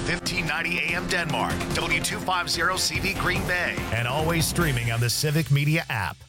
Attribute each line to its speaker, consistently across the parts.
Speaker 1: 1590 AM Denmark, W250CV Green Bay, and always streaming on the Civic Media app.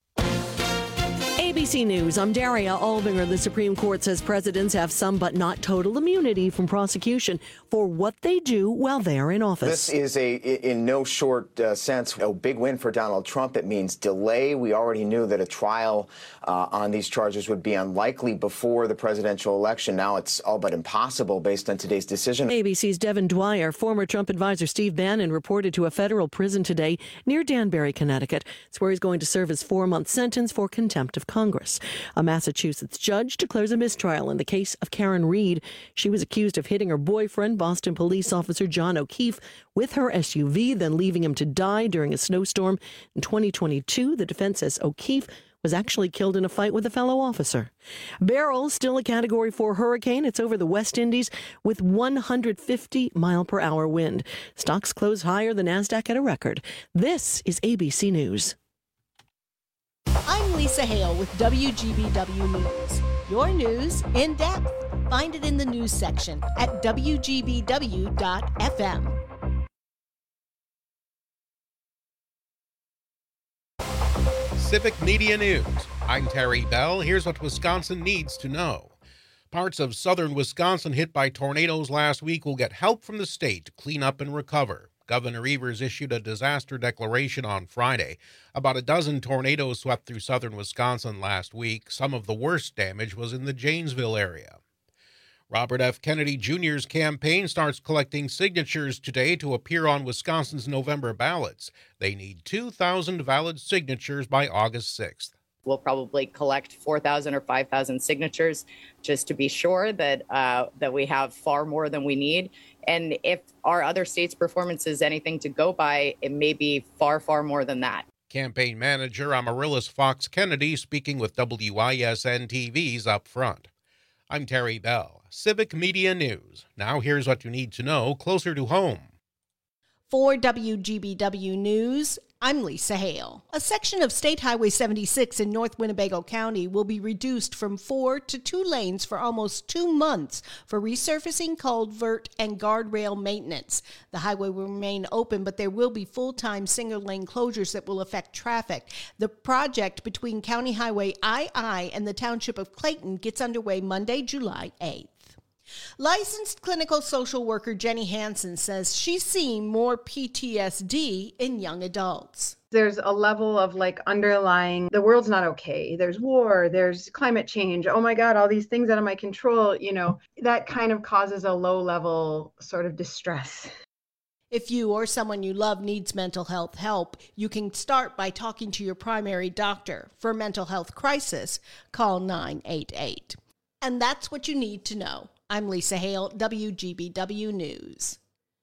Speaker 2: ABC News, I'm Daria Albinger. The Supreme Court says presidents have some but not total immunity from prosecution for what they do while they're in office.
Speaker 3: This is in no short sense, a big win for Donald Trump. It means delay. We already knew that a trial on these charges would be unlikely before the presidential election. Now it's all but impossible based on today's decision.
Speaker 2: ABC's Devin Dwyer, former Trump advisor Steve Bannon, reported to a federal prison today near Danbury, Connecticut. It's where he's going to serve his 4-month sentence for contempt of Congress. A Massachusetts judge declares a mistrial in the case of Karen Reed. She was accused of hitting her boyfriend, Boston police officer John O'Keefe, with her SUV, then leaving him to die during a snowstorm. In 2022, the defense says O'Keefe was actually killed in a fight with a fellow officer. Beryl, still a Category 4 hurricane. It's over the West Indies with 150-mile-per-hour wind. Stocks close higher, the NASDAQ at a record. This is ABC News.
Speaker 4: I'm Lisa Hale with WGBW News. Your news in depth. Find it in the news section at WGBW.FM.
Speaker 5: Civic Media News. I'm Terry Bell. Here's what Wisconsin needs to know. Parts of southern Wisconsin hit by tornadoes last week will get help from the state to clean up and recover. Governor Evers issued a disaster declaration on Friday. About a dozen tornadoes swept through southern Wisconsin last week. Some of the worst damage was in the Janesville area. Robert F. Kennedy Jr.'s campaign starts collecting signatures today to appear on Wisconsin's November ballots. They need 2,000 valid signatures by August 6th.
Speaker 6: We'll probably collect 4,000 or 5,000 signatures just to be sure that we have far more than we need. And if our other states' performance is anything to go by, it may be far, far more than that.
Speaker 5: Campaign manager Amaryllis Fox Kennedy speaking with WISN TV's Up Front. I'm Terry Bell, Civic Media News. Now here's what you need to know closer to home.
Speaker 4: For WGBW News, I'm Lisa Hale. A section of State Highway 76 in North Winnebago County will be reduced from 4 to 2 lanes for almost 2 months for resurfacing, culvert, and guardrail maintenance. The highway will remain open, but there will be full-time single-lane closures that will affect traffic. The project between County Highway II and the Township of Clayton gets underway Monday, July 8th. Licensed clinical social worker Jenny Hansen says she's seeing more PTSD in young adults.
Speaker 7: There's a level of underlying, the world's not okay. There's war, there's climate change. Oh my God, all these things out of my control, that kind of causes a low level sort of distress.
Speaker 4: If you or someone you love needs mental health help, you can start by talking to your primary doctor. For mental health crisis, call 988. And that's what you need to know. I'm Lisa Hale, WGBW News.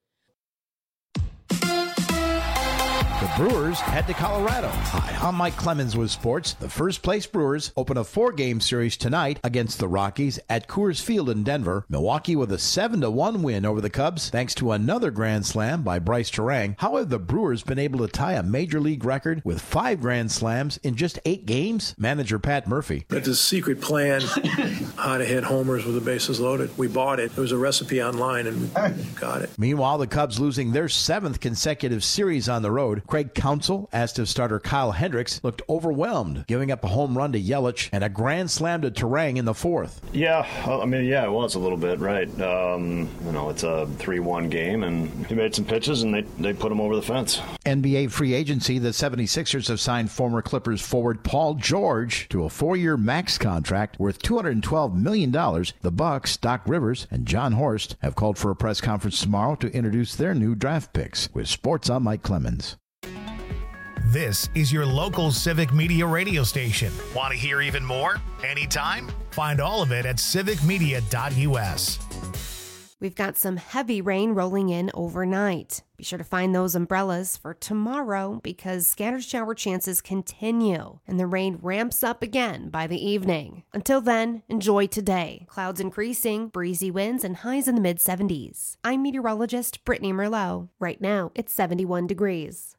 Speaker 8: The Brewers head to Colorado. Hi, I'm Mike Clemens with sports. The first place Brewers open a 4-game series tonight against the Rockies at Coors Field in Denver. Milwaukee with a 7-1 win over the Cubs thanks to another grand slam by Bryce Terang. How have the Brewers been able to tie a major league record with 5 grand slams in just 8 games? Manager Pat Murphy.
Speaker 9: It's a secret plan how to hit homers with the bases loaded. We bought it. There was a recipe online and we got it.
Speaker 8: Meanwhile, the Cubs losing their 7th consecutive series on the road. Craig Counsell, Aston starter Kyle Hendricks, looked overwhelmed, giving up a home run to Yelich and a grand slam to Terang in the 4th.
Speaker 10: Yeah, it was a little bit, right. It's a 3-1 game, and he made some pitches, and they put him over the fence.
Speaker 8: NBA free agency, the 76ers have signed former Clippers forward Paul George to a 4-year max contract worth $212 million. The Bucks, Doc Rivers, and John Horst have called for a press conference tomorrow to introduce their new draft picks. With sports, I'm Mike Clemens.
Speaker 1: This is your local Civic Media radio station. Want to hear even more? Anytime? Find all of it at civicmedia.us.
Speaker 11: We've got some heavy rain rolling in overnight. Be sure to find those umbrellas for tomorrow because scattered shower chances continue and the rain ramps up again by the evening. Until then, enjoy today. Clouds increasing, breezy winds, and highs in the mid-70s. I'm meteorologist Brittany Merlot. Right now, it's 71 degrees.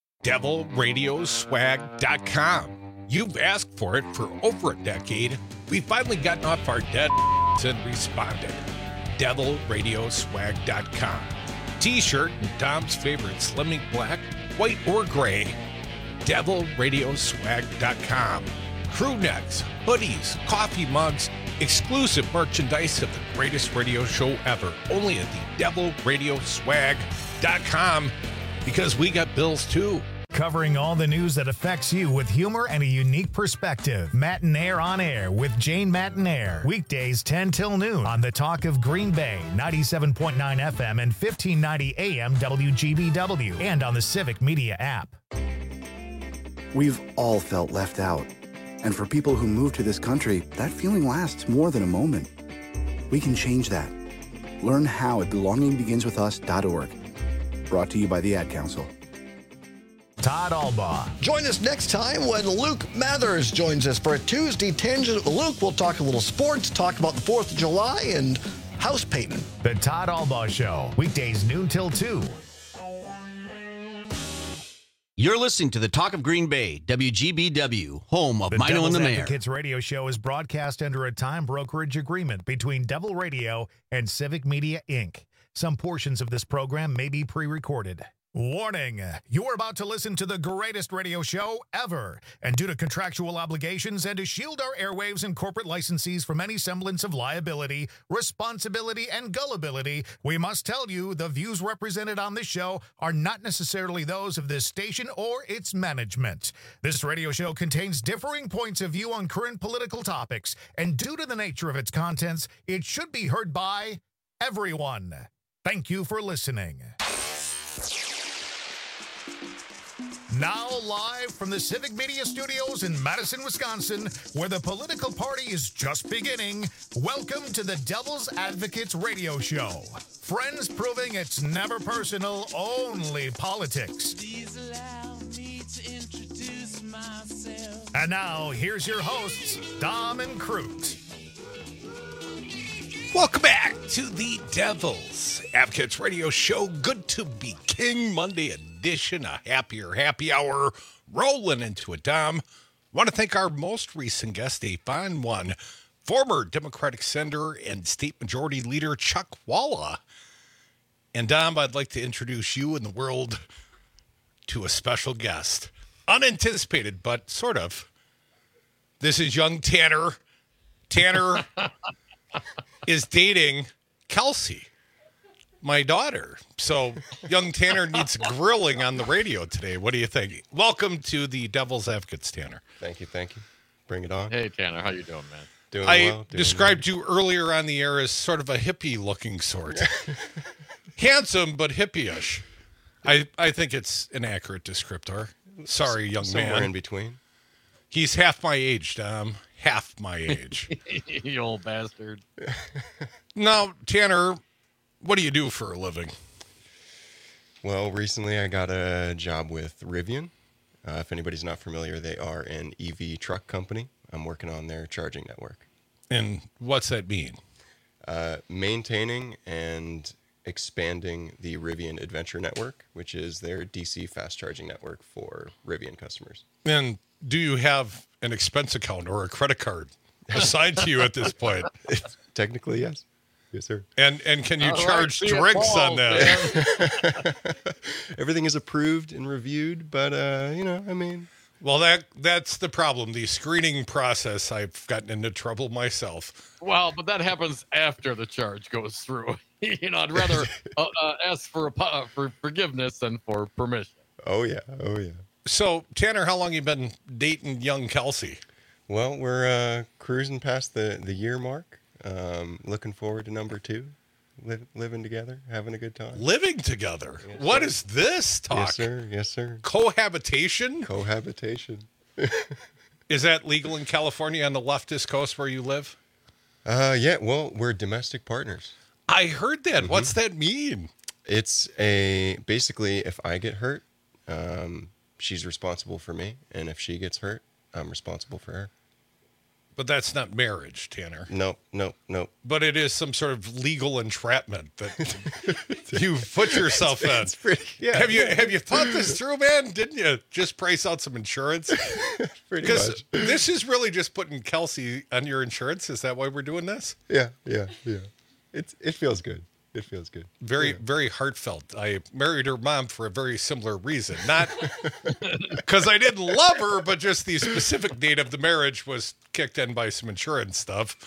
Speaker 5: DevilRadioswag.com. You've asked for it for over a decade. We've finally gotten off our dead and responded. DevilRadioswag.com. T-shirt in Dom's favorite slim ink black, white, or gray. DevilRadioswag.com. Crew necks, hoodies, coffee mugs, exclusive merchandise of the greatest radio show ever. Only at the DevilRadioswag.com, because we got bills too.
Speaker 1: Covering all the news that affects you with humor and a unique perspective. Matinaire on Air with Jane Matinaire. Weekdays 10 till noon on the Talk of Green Bay, 97.9 FM and 1590 AM WGBW, and on the Civic Media app.
Speaker 12: We've all felt left out. And for people who move to this country, that feeling lasts more than a moment. We can change that. Learn how at belongingbeginswithus.org. Brought to you by the Ad Council.
Speaker 1: Todd Albaugh.
Speaker 13: Join us next time when Luke Mathers joins us for a Tuesday Tangent with Luke. We'll talk a little sports, talk about the 4th of July, and house painting.
Speaker 1: The Todd Albaugh Show, weekdays noon till 2.
Speaker 14: You're listening to the Talk of Green Bay, WGBW, home of Mino and the Mayor.
Speaker 1: The Advocates radio show is broadcast under a time brokerage agreement between Devil Radio and Civic Media, Inc. Some portions of this program may be pre-recorded. Warning, you are about to listen to the greatest radio show ever. And due to contractual obligations and to shield our airwaves and corporate licensees from any semblance of liability, responsibility, and gullibility, we must tell you the views represented on this show are not necessarily those of this station or its management. This radio show contains differing points of view on current political topics, and due to the nature of its contents, it should be heard by everyone. Thank you for listening. Now live from the Civic Media Studios in Madison, Wisconsin, where the political party is just beginning, welcome to the Devil's Advocates radio show. Friends proving it's never personal, only politics. Please allow me to introduce myself. And now, here's your hosts, Dom and Crute.
Speaker 5: Welcome back to the Devil's Advocates radio show. Good to be king. Monday edition, a happier happy hour, rolling into it. Dom, want to thank our most recent guest, a fine one, former Democratic Senator and State Majority Leader Chuck Walla. And Dom, I'd like to introduce you and the world to a special guest. Unanticipated, but sort of. This is young Tanner. Tanner is dating Kelsey, my daughter. So young Tanner needs grilling on the radio today. What do you think? Welcome to the Devil's Advocates, Tanner.
Speaker 15: Thank you. Bring it on.
Speaker 16: Hey, Tanner. How you doing, man?
Speaker 15: Doing well.
Speaker 5: Described you earlier on the air as sort of a hippie-looking sort. Handsome, but hippie-ish. I think it's an accurate descriptor. Sorry, young man.
Speaker 15: Somewhere in between.
Speaker 5: He's half my age, Dom. Half my age.
Speaker 16: You old bastard.
Speaker 5: Now, Tanner, what do you do for a living?
Speaker 15: Well, recently I got a job with Rivian. If anybody's not familiar, they are an EV truck company. I'm working on their charging network.
Speaker 5: And what's that mean?
Speaker 15: Maintaining and expanding the Rivian Adventure Network, which is their DC fast charging network for Rivian customers.
Speaker 5: And do you have an expense account or a credit card assigned to you at this point?
Speaker 15: Technically, yes. Yes, sir.
Speaker 5: And can you charge drinks on that?
Speaker 15: Everything is approved and reviewed, but,
Speaker 5: Well, that's the problem. The screening process, I've gotten into trouble myself.
Speaker 16: Well, but that happens after the charge goes through. I'd rather ask for forgiveness than for permission.
Speaker 15: Oh, yeah.
Speaker 5: So, Tanner, how long you been dating young Kelsey?
Speaker 15: Well, we're cruising past the year mark. Looking forward to number 2. Living together, having a good time.
Speaker 5: Living together? Yes, what is this talk?
Speaker 15: Yes, sir.
Speaker 5: Cohabitation?
Speaker 15: Cohabitation.
Speaker 5: Is that legal in California on the leftist coast where you live?
Speaker 15: Yeah, well, we're domestic partners.
Speaker 5: I heard that. Mm-hmm. What's that mean?
Speaker 15: It's basically, if I get hurt, she's responsible for me. And if she gets hurt, I'm responsible for her.
Speaker 5: But that's not marriage, Tanner.
Speaker 15: Nope.
Speaker 5: But it is some sort of legal entrapment that you put yourself in.
Speaker 15: It's pretty, yeah.
Speaker 5: Have you thought this through, man? Didn't you just price out some insurance?
Speaker 15: Pretty much.
Speaker 5: Because this is really just putting Kelsey on your insurance. Is that why we're doing this?
Speaker 15: Yeah. It feels good. It feels good.
Speaker 17: Very, very heartfelt. I married her mom for a very similar reason. Not because I didn't love her, but just the specific date of the marriage was kicked in by some insurance stuff.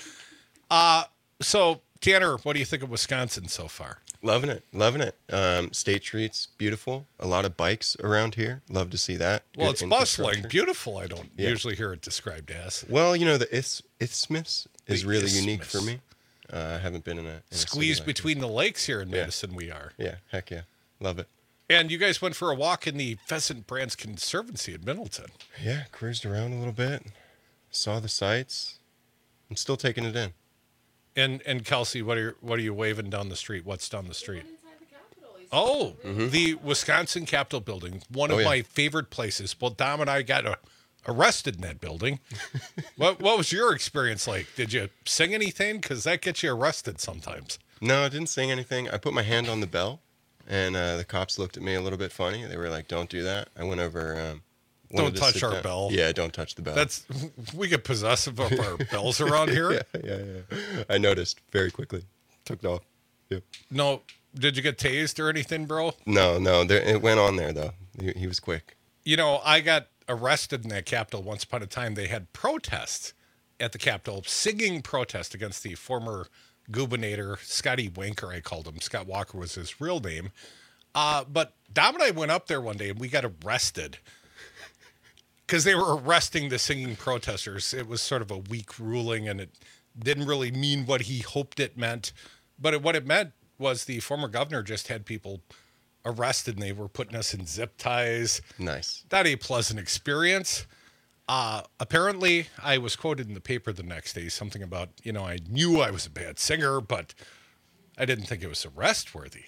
Speaker 17: So, Tanner, what do you think of Wisconsin so far?
Speaker 15: Loving it. State Street's beautiful. A lot of bikes around here. Love to see that.
Speaker 17: Well,
Speaker 15: Good
Speaker 17: it's bustling.
Speaker 15: infrastructure.
Speaker 17: Beautiful, I don't usually hear it described as.
Speaker 15: Well, the Isthmus is
Speaker 17: The
Speaker 15: really unique
Speaker 17: Isthmus.
Speaker 15: for me. I haven't been in a
Speaker 17: Squeezed
Speaker 15: city like
Speaker 17: between the lakes here in
Speaker 15: Yeah.
Speaker 17: Madison, we are.
Speaker 15: this. Yeah, heck yeah. Love it.
Speaker 17: And you guys went for a walk in the Pheasant Brands Conservancy in Middleton.
Speaker 15: Yeah, cruised around a little bit. Saw the sights. I'm still taking it in.
Speaker 17: And Kelsey, what are you waving down the street? What's down the street? Oh, the Wisconsin Capitol building, one of my favorite places. Well, Dom and I got arrested in that building. What was your experience like? Did you sing anything? Because that gets you arrested sometimes.
Speaker 15: No, I didn't sing anything. I put my hand on the bell, and the cops looked at me a little bit funny. They were like, "Don't do that." I went over.
Speaker 17: Don't touch our bell.
Speaker 15: Yeah, don't touch the bell.
Speaker 17: We get possessive of our bells around here.
Speaker 15: Yeah. I noticed very quickly. Took it off. Yep.
Speaker 17: No, did you get tased or anything, bro?
Speaker 15: No. It went on there though. He was quick.
Speaker 17: I got arrested in that Capitol once upon a time. They had protests at the Capitol, singing protest against the former gubernator, Scotty Wanker, I called him. Scott Walker was his real name. But Dom and I went up there one day and we got arrested because they were arresting the singing protesters. It was sort of a weak ruling and it didn't really mean what he hoped it meant. But what it meant was the former governor just had people arrested and they were putting us in zip ties.
Speaker 15: Nice.
Speaker 17: Not a pleasant experience. Apparently, I was quoted in the paper the next day, something about, I knew I was a bad singer, but I didn't think it was arrest worthy.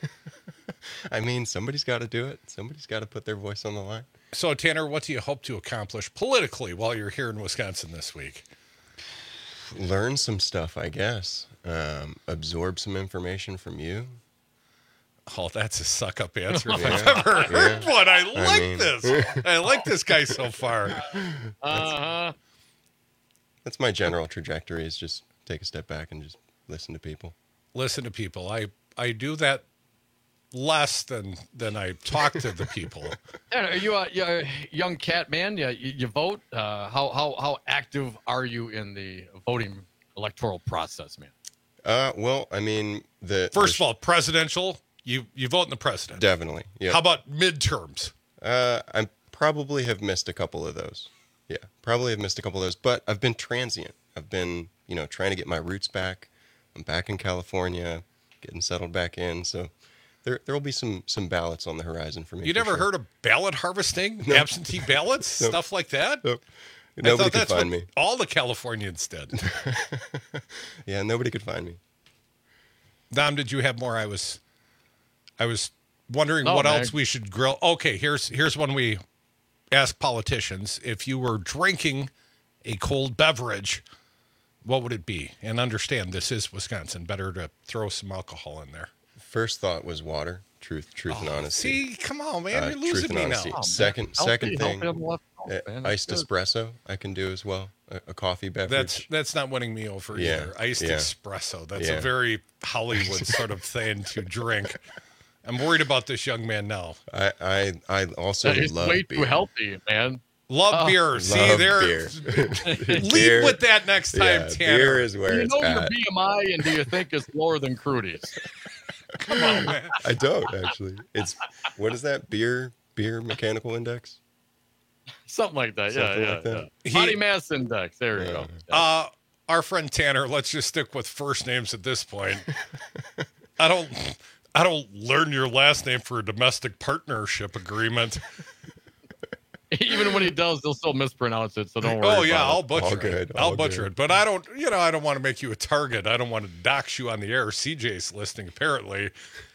Speaker 15: I mean, somebody's got to do it. Somebody's got to put their voice on the line.
Speaker 17: So, Tanner, what do you hope to accomplish politically while you're here in Wisconsin this week?
Speaker 15: Learn some stuff, I guess. Absorb some information from you.
Speaker 17: Oh, that's a suck-up answer if I've ever heard one. I like this. I like this guy so far.
Speaker 15: That's my general trajectory, is just take a step back and just listen to people.
Speaker 17: Listen to people. I do that less than I talk to the people.
Speaker 16: Are you a young cat man? You vote? How active are you in the voting electoral process, man?
Speaker 15: Well, I mean,
Speaker 17: First of all, presidential, you vote in the president.
Speaker 15: Definitely. Yeah.
Speaker 17: How about midterms?
Speaker 15: I probably have missed a couple of those. Yeah, probably have missed a couple of those, but I've been transient. I've been, trying to get my roots back. I'm back in California, getting settled back in, so there will be some ballots on the horizon for me.
Speaker 17: You never heard of ballot harvesting, absentee ballots, stuff like that?
Speaker 15: Nope.
Speaker 17: I
Speaker 15: Nobody
Speaker 17: thought
Speaker 15: could
Speaker 17: that's
Speaker 15: find
Speaker 17: what
Speaker 15: me.
Speaker 17: all the Californians did.
Speaker 15: Yeah, nobody could find me.
Speaker 17: Dom, did you have more? I was wondering
Speaker 16: No,
Speaker 17: what
Speaker 16: man.
Speaker 17: else we should grill. Okay, here's one we ask politicians. If you were drinking a cold beverage, what would it be? And understand, this is Wisconsin. Better to throw some alcohol in there.
Speaker 15: First thought was water. Truth and honesty.
Speaker 17: See, come on, man. You're
Speaker 15: Truth
Speaker 17: losing
Speaker 15: and
Speaker 17: me now.
Speaker 15: honesty.
Speaker 16: Oh,
Speaker 15: Second
Speaker 16: Healthy
Speaker 15: thing,
Speaker 16: on the left coast, man.
Speaker 15: iced
Speaker 16: That's good.
Speaker 15: espresso I can do as well. A coffee beverage.
Speaker 17: That's not winning me over
Speaker 15: Yeah,
Speaker 17: either. Iced
Speaker 15: yeah.
Speaker 17: espresso. That's
Speaker 15: Yeah.
Speaker 17: a very Hollywood sort of thing to drink. I'm worried about this young man now.
Speaker 15: I also
Speaker 16: It's
Speaker 15: love
Speaker 16: way
Speaker 15: beer.
Speaker 16: too healthy, man.
Speaker 17: Love beer. See,
Speaker 15: Love
Speaker 17: there.
Speaker 15: beer.
Speaker 17: Lead
Speaker 15: Beer-
Speaker 17: with that next time,
Speaker 15: yeah,
Speaker 17: Tanner.
Speaker 15: beer is where
Speaker 16: Do you
Speaker 15: it's
Speaker 16: know your
Speaker 15: at.
Speaker 16: BMI, and do you think it's lower than Crudy's?
Speaker 17: Come on, man.
Speaker 15: I don't actually. It's what is that? Beer mechanical index?
Speaker 16: Something like that.
Speaker 15: Something
Speaker 16: Yeah.
Speaker 15: like that.
Speaker 16: Body mass index. There you go.
Speaker 17: Our friend Tanner, let's just stick with first names at this point. I don't learn your last name for a domestic partnership agreement.
Speaker 16: Even when he does, they'll still mispronounce it. So don't worry.
Speaker 17: Oh yeah,
Speaker 16: about
Speaker 17: I'll
Speaker 16: it.
Speaker 17: butcher
Speaker 15: All
Speaker 17: it.
Speaker 15: good,
Speaker 17: I'll
Speaker 15: all
Speaker 17: butcher
Speaker 15: good.
Speaker 17: it. But I don't want to make you a target. I don't want to dox you on the air. CJ's listening apparently.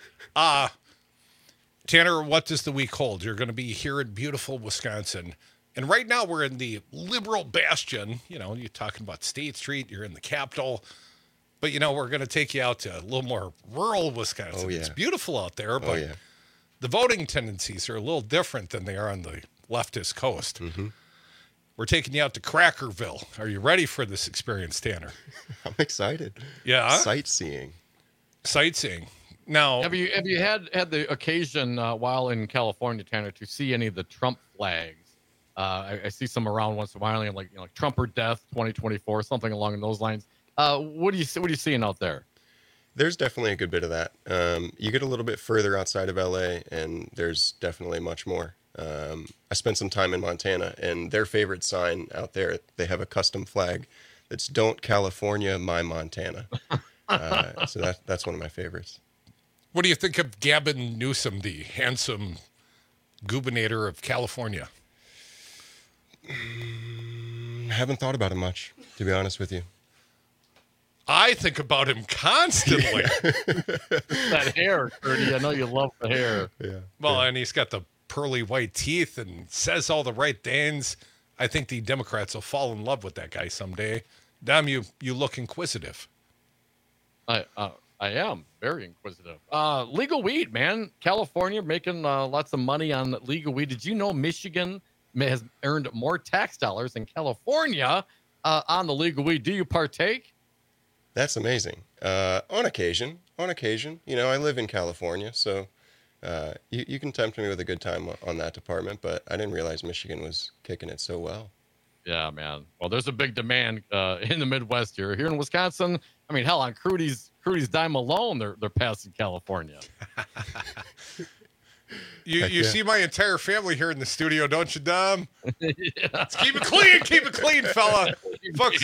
Speaker 17: Tanner, what does the week hold? You're going to be here in beautiful Wisconsin. And right now we're in the liberal bastion. You're talking about State Street. You're in the Capitol. But, we're going to take you out to a little more rural Wisconsin.
Speaker 15: Oh, yeah.
Speaker 17: It's beautiful out there, but
Speaker 15: yeah.
Speaker 17: the voting tendencies are a little different than they are on the leftist coast.
Speaker 15: Mm-hmm.
Speaker 17: We're taking you out to Crackerville. Are you ready for this experience, Tanner?
Speaker 15: I'm excited.
Speaker 17: Yeah?
Speaker 15: Sightseeing.
Speaker 17: Sightseeing. Now,
Speaker 16: have you had the occasion while in California, Tanner, to see any of the Trump flags? I see some around once in a while, like Trump or Death 2024, something along those lines. What are you seeing out there?
Speaker 15: There's definitely a good bit of that. You get a little bit further outside of LA, and there's definitely much more. I spent some time in Montana, and their favorite sign out there, they have a custom flag that's "Don't California My Montana." So that's one of my favorites.
Speaker 17: What do you think of Gavin Newsom, the handsome gubernator of California?
Speaker 15: Haven't thought about him much, to be honest with you.
Speaker 17: I think about him constantly.
Speaker 16: That hair, Curdy. I know you love the hair.
Speaker 15: Yeah.
Speaker 17: Well, and he's got the pearly white teeth and says all the right things. I think the Democrats will fall in love with that guy someday. Dom, you look inquisitive.
Speaker 16: I am very inquisitive. Legal weed, man. California making lots of money on legal weed. Did you know Michigan has earned more tax dollars than California on the legal weed? Do you partake?
Speaker 15: That's amazing. On occasion. I live in California, so you can tempt me with a good time on that department, but I didn't realize Michigan was kicking it so well.
Speaker 16: Yeah, man. Well, there's a big demand in the Midwest here. Here in Wisconsin, I mean, hell, on Crudy's dime alone, they're passing California.
Speaker 17: You see my entire family here in the studio, don't you, Dom? Yeah. Let's keep it clean, fella. Folks,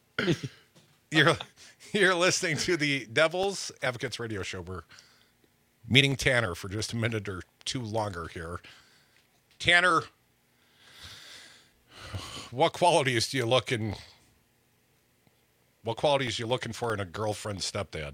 Speaker 17: you're listening to the Devil's Advocates radio show. We're meeting Tanner for just a minute or two longer here. Tanner, what qualities you looking for in a girlfriend stepdad?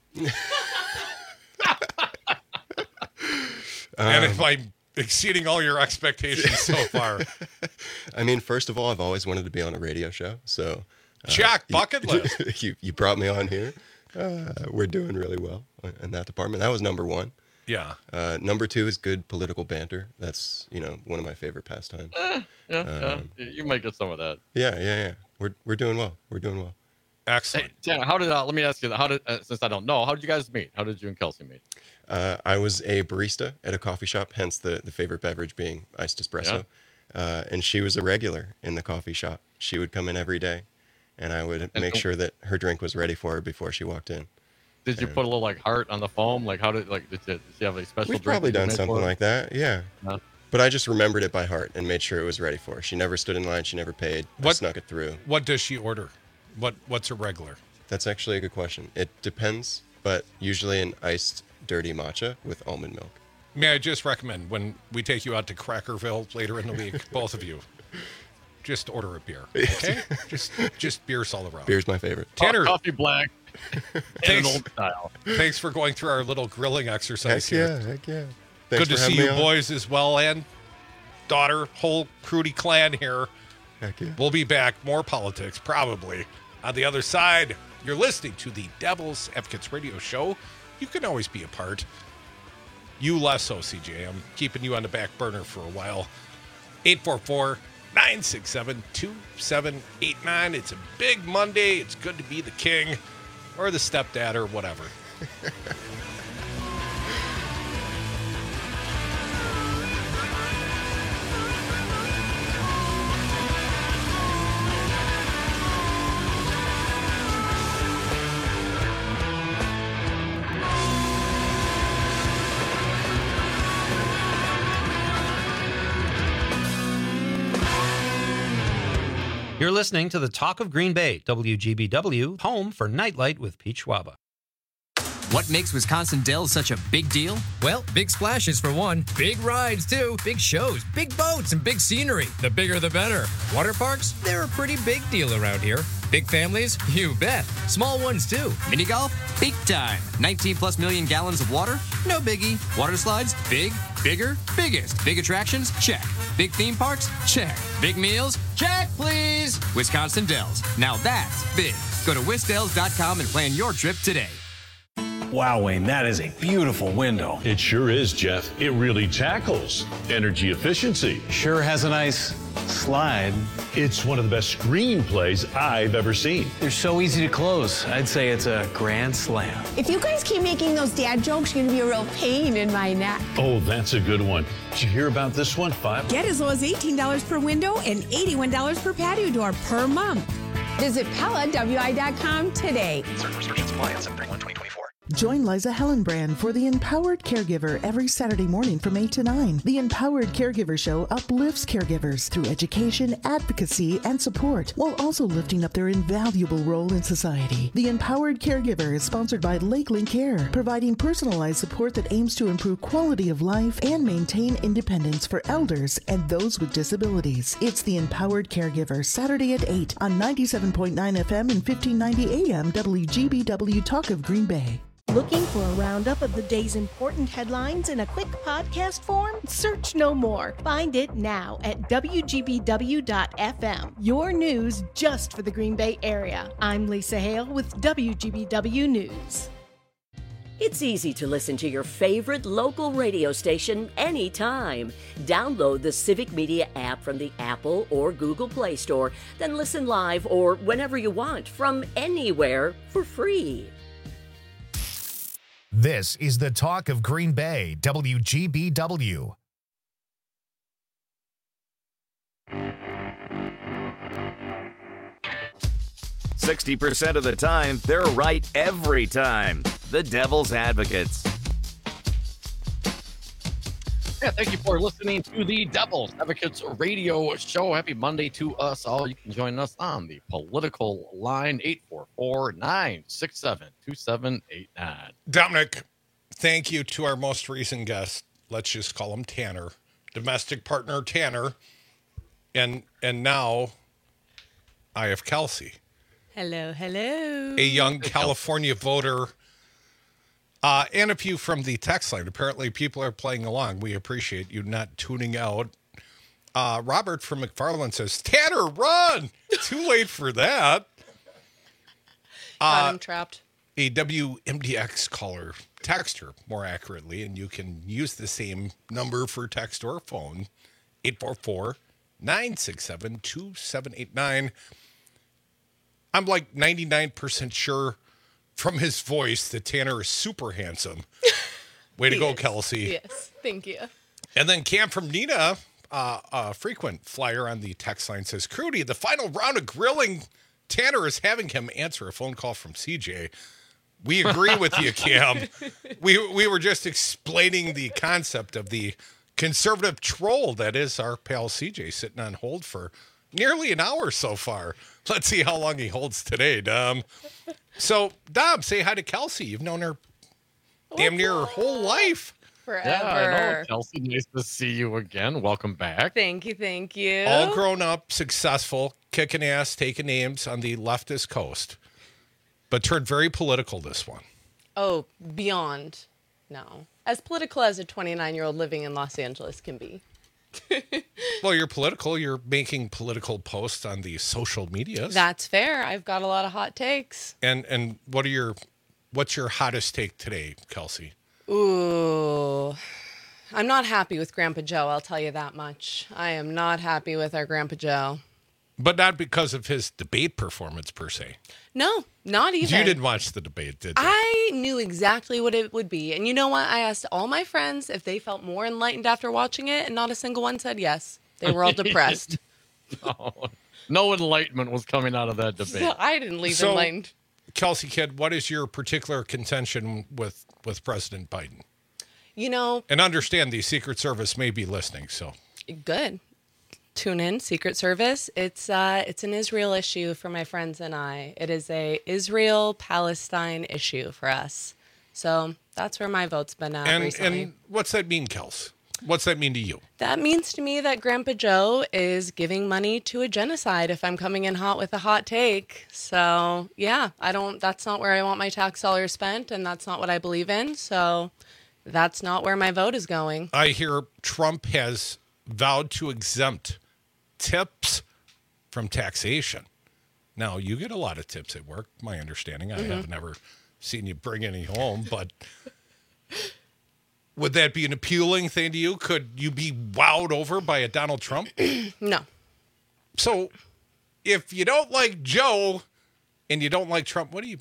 Speaker 17: And am I exceeding all your expectations so far?
Speaker 15: I mean, first of all, I've always wanted to be on a radio show, so
Speaker 17: check bucket list.
Speaker 15: You brought me on here. We're doing really well in that department. That was number one.
Speaker 17: Yeah.
Speaker 15: Number two is good political banter. That's one of my favorite pastimes.
Speaker 16: You might get some of that.
Speaker 15: Yeah. We're doing well.
Speaker 17: Excellent.
Speaker 16: Hey, Tanner, how did let me ask you? How did since I don't know, how did you guys meet? How did you and Kelsey meet?
Speaker 15: I was a barista at a coffee shop, hence the favorite beverage being iced espresso. Yeah. And she was a regular in the coffee shop. She would come in every day, and I would make sure that her drink was ready for her before she walked in.
Speaker 16: Did you put a little heart on the foam? Did you have a special?
Speaker 15: We've probably done something like that. Yeah. But I just remembered it by heart and made sure it was ready for her. She never stood in line. She never paid. I snuck it through.
Speaker 17: What does she order? What's a regular?
Speaker 15: That's actually a good question. It depends, but usually an iced dirty matcha with almond milk.
Speaker 17: May I just recommend when we take you out to Crackerville later in the week, both of you, just order a beer, okay? just beers all around.
Speaker 15: Beer's my favorite.
Speaker 17: Tanner,
Speaker 16: coffee black, and old style.
Speaker 17: Thanks for going through our little grilling exercise here.
Speaker 15: Heck yeah.
Speaker 17: Good to see you boys as well, and daughter, whole Crudy clan here.
Speaker 15: Heck yeah.
Speaker 17: We'll be back. More politics, probably. On the other side, you're listening to the Devil's Advocates radio show. You can always be a part. You less so, CJ. I'm keeping you on the back burner for a while. 844-967-2789. It's a big Monday. It's good to be the king or the stepdad or whatever.
Speaker 18: You're listening to the Talk of Green Bay, WGBW, home for Nightlight with Pete Schwaba.
Speaker 19: What makes Wisconsin Dells such a big deal? Well, big splashes for one, big rides too, big shows, big boats, and big scenery. The bigger the better. Water parks? They're a pretty big deal around here. Big families? You bet. Small ones too. Mini golf? Big time. 19 plus million gallons of water? No biggie. Water slides? Big, bigger, biggest. Big attractions? Check. Big theme parks? Check. Big meals? Check, please. Wisconsin Dells. Now that's big. Go to wisdells.com and plan your trip today.
Speaker 20: Wow, Wayne, that is a beautiful window.
Speaker 21: It sure is, Jeff. It really tackles energy efficiency.
Speaker 20: Sure has a nice slide.
Speaker 21: It's one of the best screenplays I've ever seen.
Speaker 20: They're so easy to close. I'd say it's a grand slam.
Speaker 22: If you guys keep making those dad jokes, you're going to be a real pain in my neck.
Speaker 21: Oh, that's a good one. Did you hear about this one, Five?
Speaker 23: Get as low as $18 per window and $81 per patio door per month.
Speaker 22: Visit PellaWI.com today.
Speaker 24: Certain restrictions apply on 7/31/2024.
Speaker 25: Join Liza Hellenbrand for The Empowered Caregiver every Saturday morning from 8 to 9. The Empowered Caregiver Show uplifts caregivers through education, advocacy, and support, while also lifting up their invaluable role in society. The Empowered Caregiver is sponsored by Lakeland Care, providing personalized support that aims to improve quality of life and maintain independence for elders and those with disabilities. It's The Empowered Caregiver, Saturday at 8 on 97.9 FM and 1590 AM WGBW Talk of Green Bay.
Speaker 4: Looking for a roundup of the day's important headlines in a quick podcast form? Search no more. Find it now at WGBW.FM. Your news just for the Green Bay area. I'm Lisa Hale with WGBW News.
Speaker 26: It's easy to listen to your favorite local radio station anytime. Download the Civic Media app from the Apple or Google Play Store, then listen live or whenever you want from anywhere for free.
Speaker 1: This is the Talk of Green Bay, WGBW.
Speaker 27: "60% of the time, they're right every time. The Devil's Advocates.
Speaker 16: Yeah, thank you for listening to the Devil's Advocates radio show. Happy Monday to us all. You can join us on the political line, 844-967-2789.
Speaker 17: Dominic, thank you to our most recent guest. Let's just call him Tanner. Domestic partner Tanner. And now I have Kelsey.
Speaker 28: Hello, hello.
Speaker 17: A young California voter. And a few from the text line. Apparently people are playing along. We appreciate you not tuning out. Robert from McFarland says, Tanner, run! Too late for that.
Speaker 28: Got him trapped.
Speaker 17: A WMDX caller, texter, more accurately, and you can use the same number for text or phone, 844-967-2789. I'm like 99% sure from his voice that Tanner is super handsome. Way to go, Kelsey.
Speaker 28: Yes, thank you.
Speaker 17: And then Cam from Nina, a frequent flyer on the text line, says, Crudy, the final round of grilling, Tanner is having him answer a phone call from CJ. We agree with you, Cam. We were just explaining the concept of the conservative troll that is our pal CJ, sitting on hold for nearly an hour so far. Let's see how long he holds today, Dom. So, Dom, say hi to Kelsey. You've known her damn near her whole life.
Speaker 28: Forever.
Speaker 16: Yeah, I know. Kelsey, nice to see you again. Welcome back.
Speaker 28: Thank you, thank you.
Speaker 17: All grown up, successful, kicking ass, taking names on the leftist coast. But turned very political, this one.
Speaker 28: Oh, beyond. No. As political as a 29-year-old living in Los Angeles can be.
Speaker 17: Well, you're political. You're making political posts on the social medias.
Speaker 28: That's fair. I've got a lot of hot takes.
Speaker 17: And what's your hottest take today, Kelsey?
Speaker 28: Ooh. I'm not happy with Grandpa Joe, I'll tell you that much. I am not happy with our Grandpa Joe.
Speaker 17: But not because of his debate performance, per se.
Speaker 28: No, not even.
Speaker 17: You didn't watch the debate, did you?
Speaker 28: I knew exactly what it would be. And you know what? I asked all my friends if they felt more enlightened after watching it, and not a single one said yes. They were all depressed.
Speaker 16: No enlightenment was coming out of that debate.
Speaker 28: So I didn't leave enlightened.
Speaker 17: Kelsey, kid, what is your particular contention with President Biden?
Speaker 28: You know...
Speaker 17: And understand the Secret Service may be listening, so...
Speaker 28: Good. Tune in, Secret Service. It's an Israel issue for my friends and I. It is a Israel-Palestine issue for us. So that's where my vote's been at recently.
Speaker 17: And what's that mean, Kels? What's that mean to you?
Speaker 28: That means to me that Grandpa Joe is giving money to a genocide if I'm coming in hot with a hot take. So, yeah, that's not where I want my tax dollars spent, and that's not what I believe in. So that's not where my vote is going.
Speaker 17: I hear Trump has vowed to exempt tips from taxation. Now, you get a lot of tips at work, my understanding. I have never seen you bring any home, but would that be an appealing thing to you? Could you be wowed over by a Donald Trump?
Speaker 28: No.
Speaker 17: So if you don't like Joe and you don't like Trump, what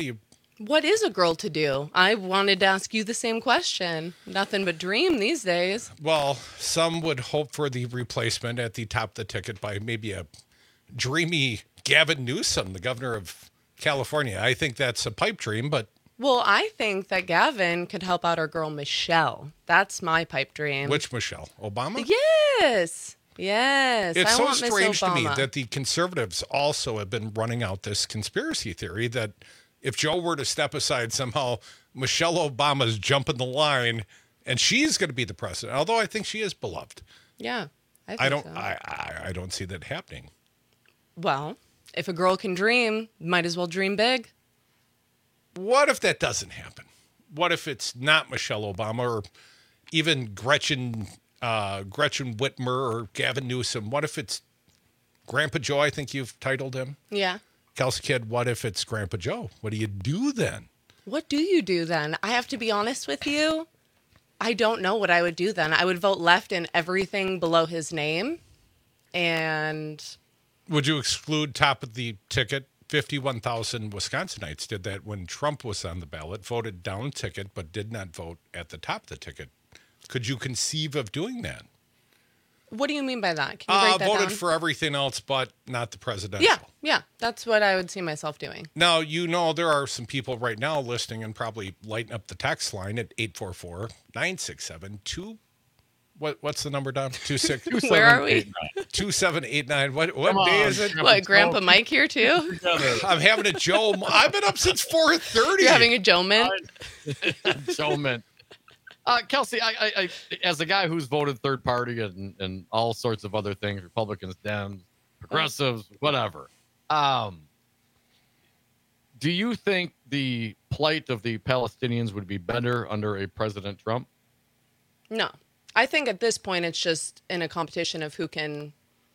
Speaker 17: is
Speaker 28: a girl to do? I wanted to ask you the same question. Nothing but dream these days.
Speaker 17: Well, some would hope for the replacement at the top of the ticket by maybe a dreamy Gavin Newsom, the governor of California. I think that's a pipe dream, but...
Speaker 28: Well, I think that Gavin could help out our girl Michelle. That's my pipe dream.
Speaker 17: Which Michelle? Obama?
Speaker 28: Yes.
Speaker 17: It's
Speaker 28: I
Speaker 17: so
Speaker 28: want Miss
Speaker 17: strange to me
Speaker 28: Obama.
Speaker 17: that the conservatives also have been running out this conspiracy theory that if Joe were to step aside, somehow Michelle Obama's jumping the line and she's going to be the president. Although I think she is beloved.
Speaker 28: Yeah, I don't. So.
Speaker 17: I don't see that happening.
Speaker 28: Well, if a girl can dream, might as well dream big.
Speaker 17: What if that doesn't happen? What if it's not Michelle Obama or even Gretchen Whitmer or Gavin Newsom? What if it's Grandpa Joe? I think you've titled him.
Speaker 28: Yeah.
Speaker 17: Kelsey Kid, what if it's Grandpa Joe? What do you do then?
Speaker 28: What do you do then? I have to be honest with you. I don't know what I would do then. I would vote left in everything below his name. And
Speaker 17: would you exclude top of the ticket? 51,000 Wisconsinites did that when Trump was on the ballot, voted down ticket, but did not vote at the top of the ticket. Could you conceive of doing that?
Speaker 28: What do you mean by that? Can you break that
Speaker 17: voted
Speaker 28: down?
Speaker 17: for everything else but not the presidential.
Speaker 28: Yeah. That's what I would see myself doing.
Speaker 17: Now, there are some people right now listening and probably lighting up the text line at 844-967-2. What's the number, Don? 26.
Speaker 28: Where are we?
Speaker 17: 2789. What day is it?
Speaker 28: What, Grandpa Mike here too?
Speaker 17: I'm having a Joe. I've been up since 4:30.
Speaker 28: You're having a Joe mint?
Speaker 16: Joe mint. Kelsey, I as a guy who's voted third party and all sorts of other things, Republicans, Dems, progressives, whatever. Do you think the plight of the Palestinians would be better under a President Trump?
Speaker 28: No. I think at this point it's just in a competition of who can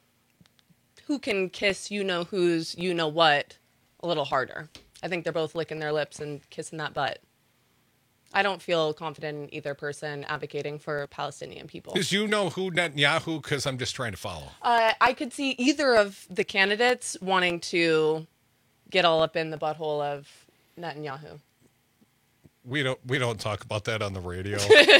Speaker 28: kiss who's what a little harder. I think they're both licking their lips and kissing that butt. I don't feel confident in either person advocating for Palestinian people.
Speaker 17: Because who Netanyahu? Because I'm just trying to follow.
Speaker 28: I could see either of the candidates wanting to get all up in the butthole of Netanyahu.
Speaker 17: We don't talk about that on the radio.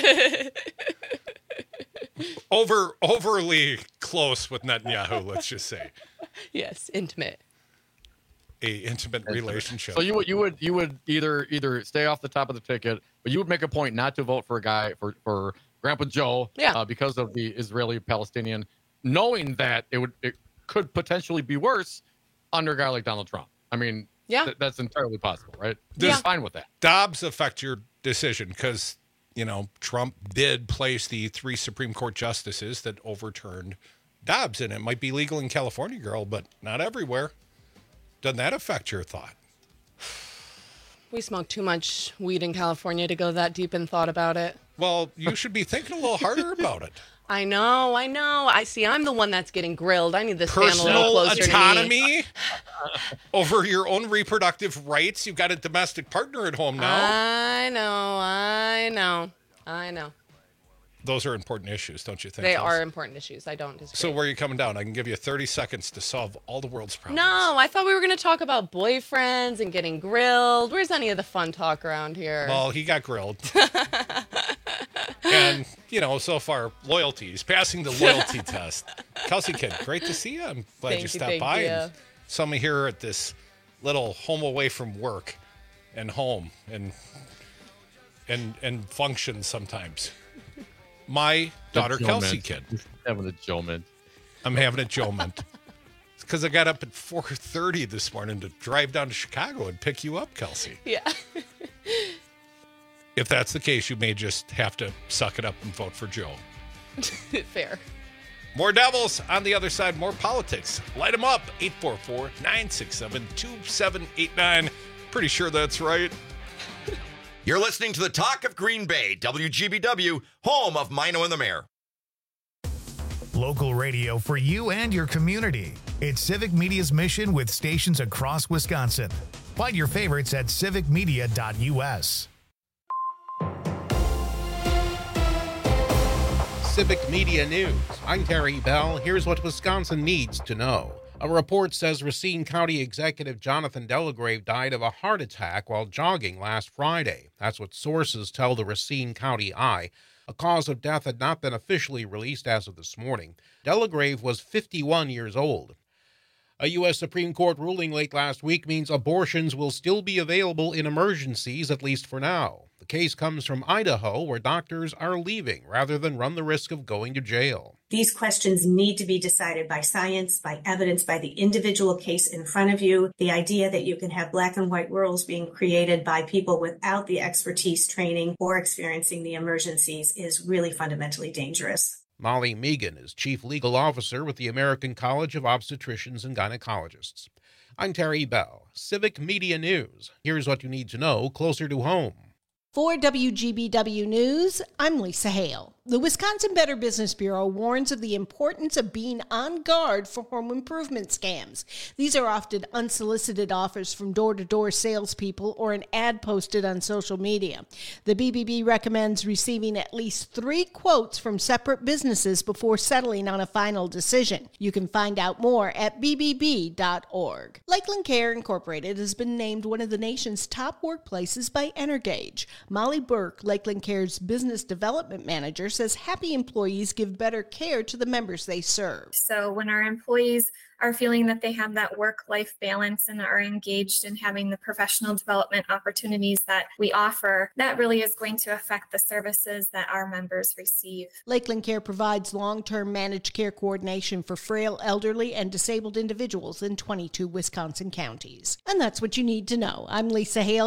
Speaker 17: Overly close with Netanyahu, let's just say.
Speaker 28: Yes, intimate.
Speaker 17: A intimate relationship.
Speaker 16: So you would either stay off the top of the ticket, but you would make a point not to vote for a guy for Grandpa Joe, because of the Israeli-Palestinian, knowing that it could potentially be worse under a guy like Donald Trump. I mean, that's entirely possible, right? Just fine with that.
Speaker 17: Dobbs affect your decision because Trump did place the 3 Supreme Court justices that overturned Dobbs, and it might be legal in California, girl, but not everywhere. Doesn't that affect your thought?
Speaker 28: We smoke too much weed in California to go that deep in thought about it.
Speaker 17: Well, you should be thinking a little harder about it.
Speaker 28: I know. I'm the one that's getting grilled. I need this stand a little closer
Speaker 17: autonomy
Speaker 28: to me.
Speaker 17: Over your own reproductive rights. You've got a domestic partner at home now.
Speaker 28: I know.
Speaker 17: Those are important issues, don't you think?
Speaker 28: They are important issues. I don't disagree.
Speaker 17: So where are you coming down? I can give you 30 seconds to solve all the world's problems.
Speaker 28: No, I thought we were going to talk about boyfriends and getting grilled. Where's any of the fun talk around here?
Speaker 17: Well, he got grilled. And, so far, loyalty. He's passing the loyalty test. Kelsey Kid, great to see you. I'm glad you stopped by. And saw me here at this little home away from work and home and functions sometimes. My daughter, Kelsey Kid.
Speaker 16: Having a Joe mint.
Speaker 17: I'm having a Joe mint. It's because I got up at 4:30 this morning to drive down to Chicago and pick you up, Kelsey.
Speaker 28: Yeah.
Speaker 17: If that's the case, you may just have to suck it up and vote for Joe.
Speaker 28: Fair.
Speaker 17: More devils on the other side, more politics. Light them up. 844-967-2789. Pretty sure that's right.
Speaker 2: You're listening to the Talk of Green Bay, WGBW, home of Mino and the Mayor.
Speaker 1: Local radio for you and your community. It's Civic Media's mission with stations across Wisconsin. Find your favorites at civicmedia.us.
Speaker 5: Civic Media News. I'm Terry Bell. Here's what Wisconsin needs to know. A report says Racine County Executive Jonathan Delagrave died of a heart attack while jogging last Friday. That's what sources tell the Racine County Eye. A cause of death had not been officially released as of this morning. Delagrave was 51 years old. A U.S. Supreme Court ruling late last week means abortions will still be available in emergencies, at least for now. The case comes from Idaho, where doctors are leaving rather than run the risk of going to jail.
Speaker 3: These questions need to be decided by science, by evidence, by the individual case in front of you. The idea that you can have black and white rules being created by people without the expertise, training, or experiencing the emergencies is really fundamentally dangerous.
Speaker 5: Molly Megan is Chief Legal Officer with the American College of Obstetricians and Gynecologists. I'm Terry Bell, Civic Media News. Here's what you need to know closer to home.
Speaker 4: For WGBW News, I'm Lisa Hale. The Wisconsin Better Business Bureau warns of the importance of being on guard for home improvement scams. These are often unsolicited offers from door-to-door salespeople or an ad posted on social media. The BBB recommends receiving at least 3 quotes from separate businesses before settling on a final decision. You can find out more at bbb.org. Lakeland Care Incorporated has been named one of the nation's top workplaces by Energage. Molly Burke, Lakeland Care's business development manager, says happy employees give better care to the members they serve.
Speaker 6: So when our employees are feeling that they have that work-life balance and are engaged in having the professional development opportunities that we offer, that really is going to affect the services that our members receive.
Speaker 4: Lakeland Care provides long-term managed care coordination for frail, elderly, and disabled individuals in 22 Wisconsin counties. And that's what you need to know. I'm Lisa Hale,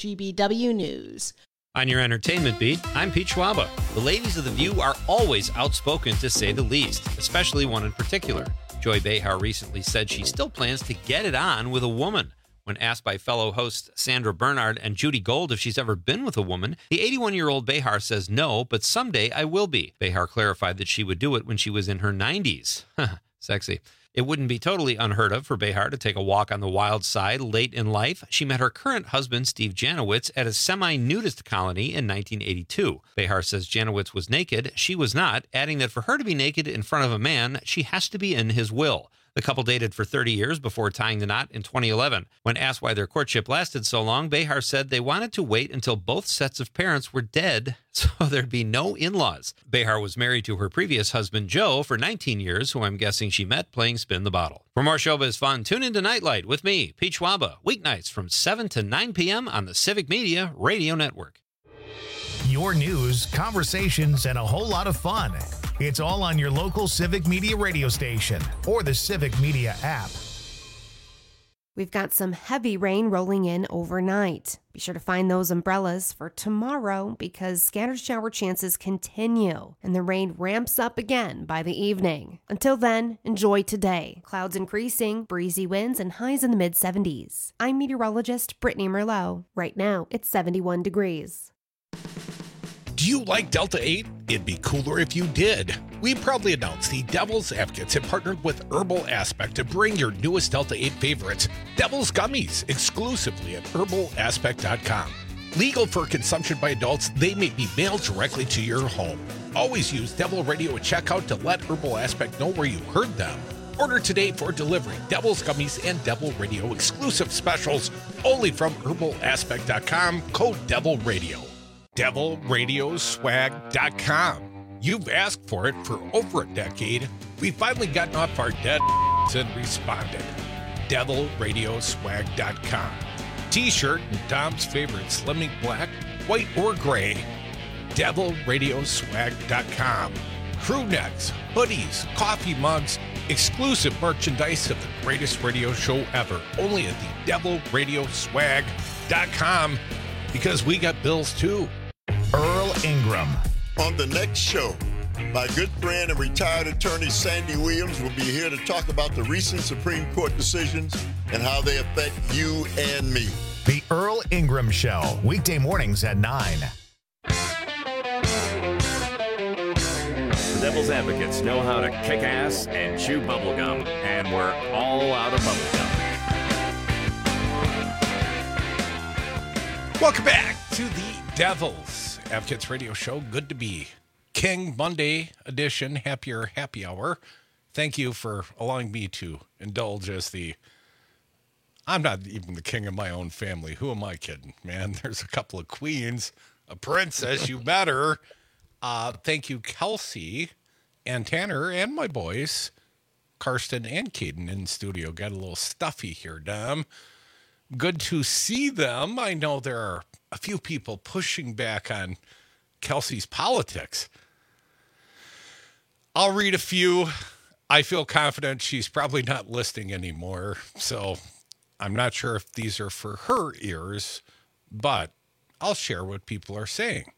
Speaker 4: WGBW News.
Speaker 18: On your entertainment beat, I'm Pete Schwaba. The ladies of The View are always outspoken, to say the least, especially one in particular. Joy Behar recently said she still plans to get it on with a woman. When asked by fellow hosts Sandra Bernard and Judy Gold if she's ever been with a woman, the 81-year-old Behar says no, but someday I will be. Behar clarified that she would do it when she was in her 90s. Sexy. It wouldn't be totally unheard of for Behar to take a walk on the wild side late in life. She met her current husband, Steve Janowitz, at a semi-nudist colony in 1982. Behar says Janowitz was naked. She was not, adding that for her to be naked in front of a man, she has to be in his will. The couple dated for 30 years before tying the knot in 2011. When asked why their courtship lasted so long, Behar said they wanted to wait until both sets of parents were dead so there'd be no in-laws. Behar was married to her previous husband, Joe, for 19 years, who I'm guessing she met playing Spin the Bottle. For more showbiz fun, tune into Nightlight with me, Pete Schwaba, weeknights from 7 to 9 p.m. on the Civic Media Radio Network.
Speaker 1: Your news, conversations, and a whole lot of fun. It's all on your local Civic Media radio station or the Civic Media app.
Speaker 7: We've got some heavy rain rolling in overnight. Be sure to find those umbrellas for tomorrow because scattered shower chances continue and the rain ramps up again by the evening. Until then, enjoy today. Clouds increasing, breezy winds, and highs in the mid-70s. I'm meteorologist Brittany Merlot. Right now, it's 71 degrees.
Speaker 17: Do you like Delta 8? It'd be cooler if you did. We proudly announced the Devil's Advocates have partnered with Herbal Aspect to bring your newest Delta 8 favorites, Devil's Gummies, exclusively at herbalaspect.com. Legal for consumption by adults, they may be mailed directly to your home. Always use Devil Radio at checkout to let Herbal Aspect know where you heard them. Order today for delivery. Devil's Gummies and Devil Radio exclusive specials only from herbalaspect.com, code Devil Radio. DevilRadioswag.com. You've asked for it for over a decade. We've finally gotten off our dead and responded. DevilRadioswag.com. T-shirt and Tom's favorite slimming black, white, or gray. DevilRadioswag.com. Crew necks, hoodies, coffee mugs, exclusive merchandise of the greatest radio show ever. Only at the DevilRadioswag.com because we got bills too.
Speaker 1: Earl Ingram.
Speaker 8: On the next show, my good friend and retired attorney Sandy Williams will be here to talk about the recent Supreme Court decisions and how they affect you and me.
Speaker 1: The Earl Ingram Show, weekday mornings at 9.
Speaker 27: The Devil's Advocates know how to kick ass and chew bubblegum, and we're all out of bubblegum.
Speaker 17: Welcome back to the Devil's Advocates Radio Show. Good to be King Monday edition, Happier Happy Hour. Thank you for allowing me to indulge as I'm not even the king of my own family. Who am I kidding, man? There's a couple of queens, a princess, you better. Thank you, Kelsey and Tanner and my boys, Karsten and Caden in the studio. Got a little stuffy here, Dom. Good to see them. I know there are a few people pushing back on Kelsey's politics. I'll read a few. I feel confident she's probably not listening anymore, so I'm not sure if these are for her ears, but I'll share what people are saying.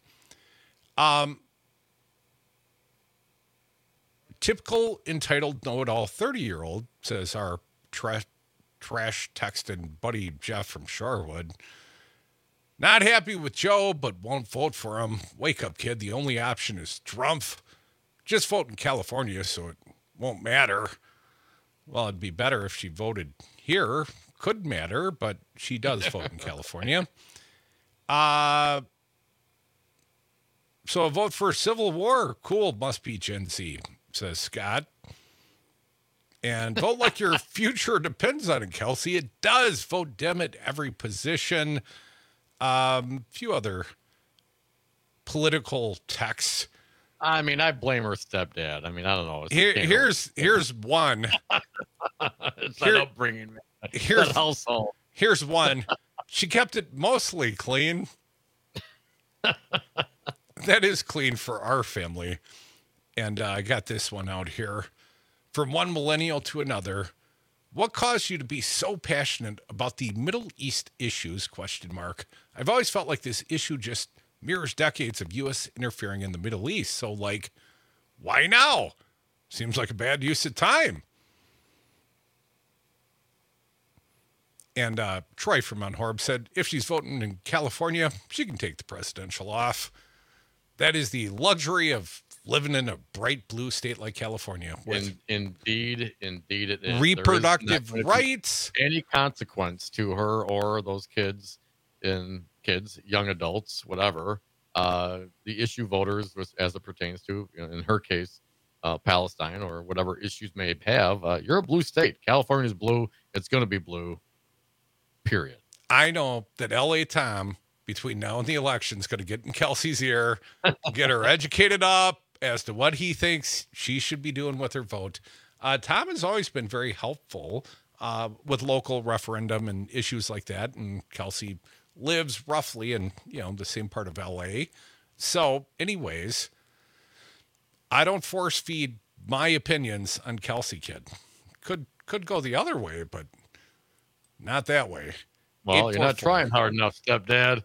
Speaker 17: Typical entitled know-it-all 30-year-old, says our trash texting buddy Jeff from Shorewood. Not happy with Joe, but won't vote for him. Wake up, kid. The only option is Trump. Just vote in California, so it won't matter. Well, it'd be better if she voted here. Could matter, but she does vote in California. So a vote for civil war. Cool, must be Gen Z, says Scott. And vote like your future depends on it, Kelsey. It does. Vote Dem at every position. A few other political texts.
Speaker 16: I mean, I blame her stepdad. I mean, I don't know.
Speaker 17: Here's one.
Speaker 16: It's not upbringing. Here's household.
Speaker 17: Here's one. She kept it mostly clean. That is clean for our family. And I got this one out here. From one millennial to another, what caused you to be so passionate about the Middle East issues? ? I've always felt like this issue just mirrors decades of U.S. interfering in the Middle East. So, why now? Seems like a bad use of time. And Troy from Mount Horeb said, if she's voting in California, she can take the presidential off. That is the luxury of living in a bright blue state like California.
Speaker 16: Indeed it is.
Speaker 17: Reproductive rights.
Speaker 16: Any consequence to her or those kids, young adults, whatever. The issue voters, as it pertains to, in her case, Palestine or whatever issues may have. You're a blue state. California's blue. It's going to be blue. Period.
Speaker 17: I know that L.A. Tom, between now and the election, is going to get in Kelsey's ear, get her educated up as to what he thinks she should be doing with her vote. Tom has always been very helpful with local referendum and issues like that, and Kelsey lives roughly in the same part of L.A. So, anyways, I don't force feed my opinions on Kelsey, kid. Could go the other way, but not that way.
Speaker 16: Well, you're not trying hard enough, stepdad.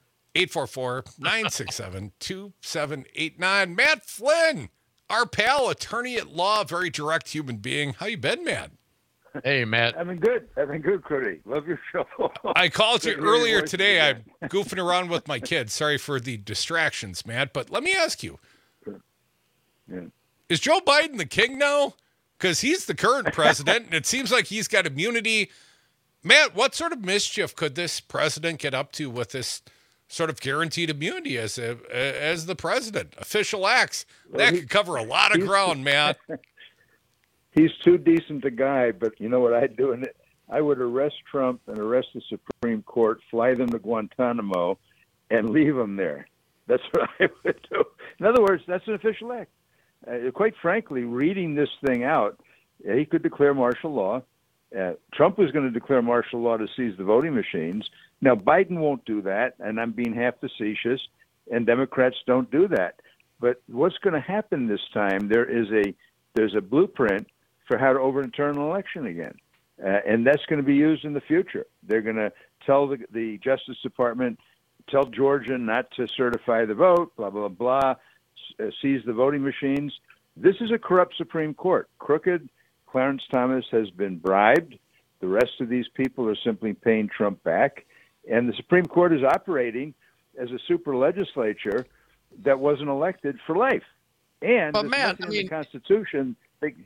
Speaker 17: 844-967-2789. Matt Flynn, our pal, attorney at law, very direct human being. How you been, Matt?
Speaker 16: Hey, Matt.
Speaker 9: I've been good, Cody. Love your show.
Speaker 17: I called you earlier today. I'm goofing around with my kids. Sorry for the distractions, Matt. But let me ask you, is Joe Biden the king now? Because he's the current president, and it seems like he's got immunity. Matt, what sort of mischief could this president get up to with this sort of guaranteed immunity as the president? Official acts. That could cover a lot of ground, Matt.
Speaker 9: He's too decent a guy, but you know what I'd do? I would arrest Trump and arrest the Supreme Court, fly them to Guantanamo, and leave them there. That's what I would do. In other words, that's an official act. Quite frankly, reading this thing out, he could declare martial law. Trump was going to declare martial law to seize the voting machines. Now, Biden won't do that, and I'm being half facetious, and Democrats don't do that. But what's going to happen this time, there's a blueprint for how to overturn an election again, and that's going to be used in the future. They're going to tell the Justice Department, tell Georgia not to certify the vote, blah, blah, blah, seize the voting machines. This is a corrupt Supreme Court. Crooked. Clarence Thomas has been bribed. The rest of these people are simply paying Trump back. And the Supreme Court is operating as a super legislature that wasn't elected for life. And
Speaker 16: but Matt,
Speaker 9: in the Constitution, if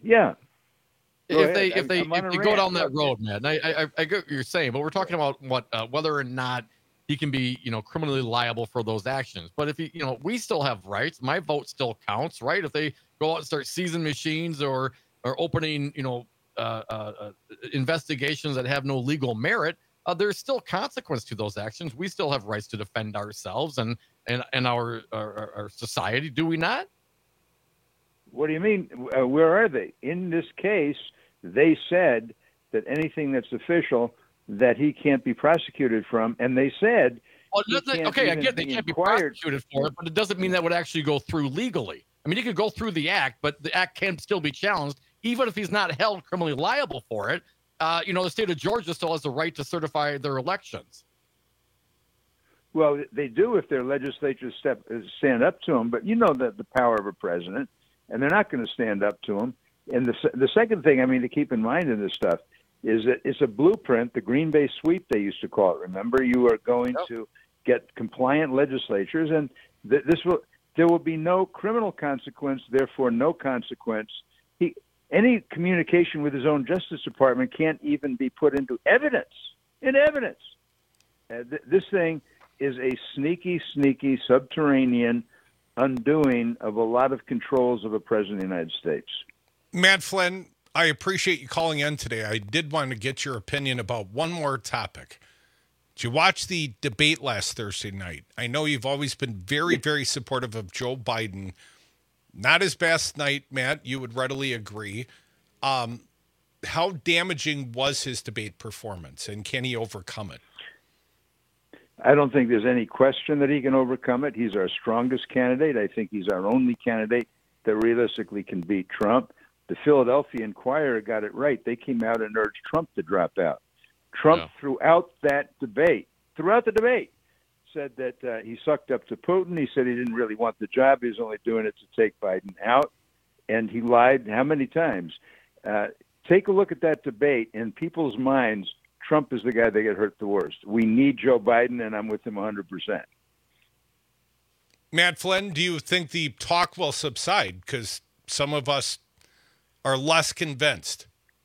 Speaker 16: they go down that road, man, I get what you're saying, but we're talking about whether or not he can be, criminally liable for those actions. But if we still have rights. My vote still counts, right? If they go out and start seizing machines or opening, investigations that have no legal merit, there's still consequence to those actions. We still have rights to defend ourselves and our society. Do we not?
Speaker 9: What do you mean? Where are they? In this case, they said that anything that's official that he can't be prosecuted from, and they said,
Speaker 16: okay, I get they can't be prosecuted for it, but it doesn't mean that would actually go through legally. I mean, he could go through the act, but the act can still be challenged, even if he's not held criminally liable for it. The state of Georgia still has the right to certify their elections.
Speaker 9: Well, they do if their legislatures stand up to him, but that the power of a president, and they're not going to stand up to him. And the second thing, to keep in mind in this stuff is that it's a blueprint, the Green Bay sweep, they used to call it. Remember, you are going to get compliant legislatures, and there will be no criminal consequence, therefore no consequence. Any communication with his own Justice Department can't even be put into evidence. This thing is a sneaky, subterranean undoing of a lot of controls of a president of the United States.
Speaker 17: Matt Flynn, I appreciate you calling in today. I did want to get your opinion about one more topic. Did you watch the debate last Thursday night? I know you've always been very, very supportive of Joe Biden. Not his best night, Matt. You would readily agree. How damaging was his debate performance, and can he overcome it?
Speaker 9: I don't think there's any question that he can overcome it. He's our strongest candidate. I think he's our only candidate that realistically can beat Trump. The Philadelphia Inquirer got it right. They came out and urged Trump to drop out. Trump, throughout the debate, said that he sucked up to Putin. He said he didn't really want the job. He was only doing it to take Biden out. And he lied how many times? Take a look at that debate. In people's minds, Trump is the guy that get hurt the worst. We need Joe Biden, and I'm with him 100%.
Speaker 17: Matt Flynn, do you think the talk will subside? Because some of us are less convinced.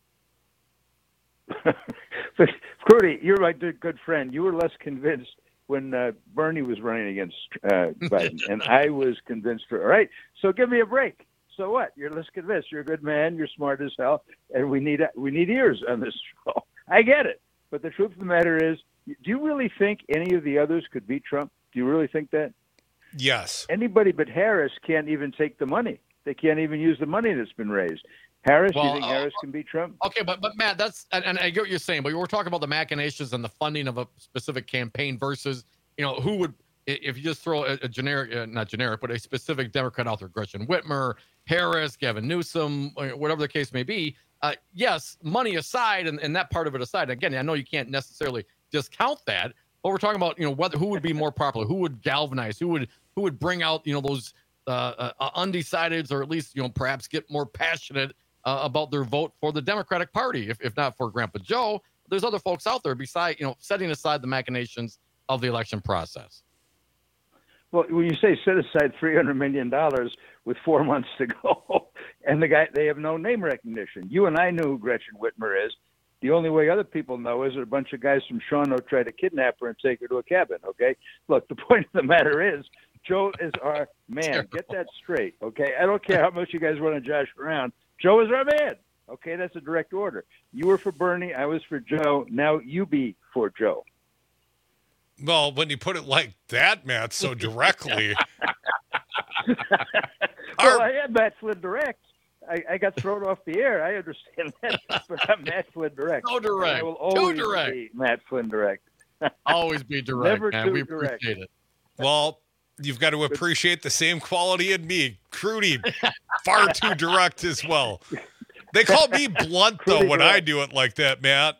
Speaker 9: But, Crudy, you're my good friend. You were less convinced when Bernie was running against Biden, and I was convinced. All right, so give me a break. So what? You're less convinced. You're a good man. You're smart as hell, and we need ears on this show. I get it, but the truth of the matter is, do you really think any of the others could beat Trump? Do you really think that?
Speaker 17: Yes.
Speaker 9: Anybody but Harris can't even take the money. They can't even use the money that's been raised. Harris, you think Harris can beat Trump?
Speaker 16: Okay, but Matt, and I get what you're saying, but we're talking about the machinations and the funding of a specific campaign versus, who would, if you just throw a generic, not generic, but a specific Democrat out there, Gretchen Whitmer, Harris, Gavin Newsom, whatever the case may be. Yes, money aside, and that part of it aside. Again, I know you can't necessarily discount that, but we're talking about, who would be more popular, who would galvanize, who would bring out, those undecideds, or at least, perhaps get more passionate about their vote for the Democratic Party. If not for Grandpa Joe, there's other folks out there beside, setting aside the machinations of the election process.
Speaker 9: Well, when you say set aside $300 million with 4 months to go, and they have no name recognition. You and I knew who Gretchen Whitmer is. The only way other people know is that a bunch of guys from Shawano tried to kidnap her and take her to a cabin, okay? Look, the point of the matter is, Joe is our man. Get that straight, okay? I don't care how much you guys want to josh around. Joe is our man, okay? That's a direct order. You were for Bernie. I was for Joe. Now you be for Joe.
Speaker 17: Well, when you put it like that, Matt, so directly.
Speaker 9: Well, I am Matt Flynn direct. I got thrown off the air. I understand that, but I'm Matt Flynn direct.
Speaker 16: So direct.
Speaker 9: I will always
Speaker 16: Too direct.
Speaker 9: be Matt Flynn direct.
Speaker 16: Always be direct,
Speaker 9: Never
Speaker 16: man.
Speaker 9: too
Speaker 16: We
Speaker 9: direct.
Speaker 16: appreciate it.
Speaker 17: Well, you've got to appreciate the same quality in me. Crudy, far too direct as well. They call me blunt, though, when I do it like that, Matt.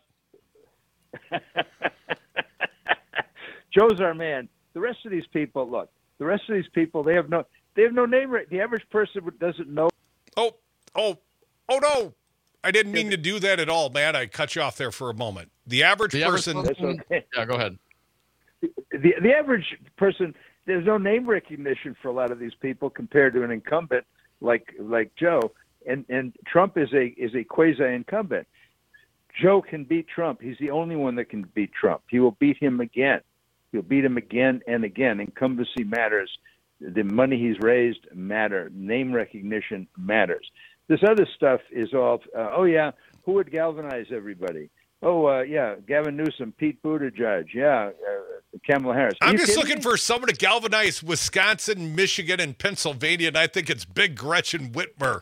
Speaker 9: Joe's our man. The rest of these people, look, they have no name. The average person doesn't know.
Speaker 17: Oh, no. I didn't mean to do that at all, Matt. I cut you off there for a moment. The average person.
Speaker 9: That's okay.
Speaker 16: Yeah, go ahead.
Speaker 9: The average person, there's no name recognition for a lot of these people compared to an incumbent like Joe. And Trump is a quasi-incumbent. Joe can beat Trump. He's the only one that can beat Trump. He will beat him again. He'll beat him again and again. Incumbency matters. The money he's raised matters. Name recognition matters. This other stuff is all, who would galvanize everybody? Gavin Newsom, Pete Buttigieg, Kamala Harris.
Speaker 17: I'm just looking for someone to galvanize Wisconsin, Michigan, and Pennsylvania, and I think it's big Gretchen Whitmer.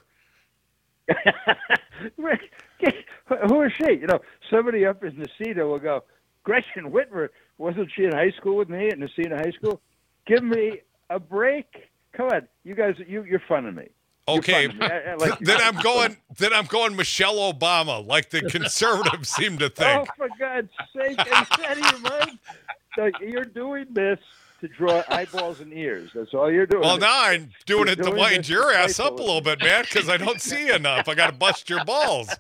Speaker 9: Who is she? Somebody up in Nacita will go, Gretchen Whitmer, wasn't she in high school with me at Nacita High School? Give me a break. Come on, you guys, you're funning me.
Speaker 17: Okay, then I'm going Michelle Obama, like the conservatives seem to think.
Speaker 9: Oh, for God's sake! Is that out of your mind? So you're doing this to draw eyeballs and ears. That's all you're doing.
Speaker 17: Well, now I'm doing it to wind your ass up a little bit, man, because I don't see enough. I got to bust your balls.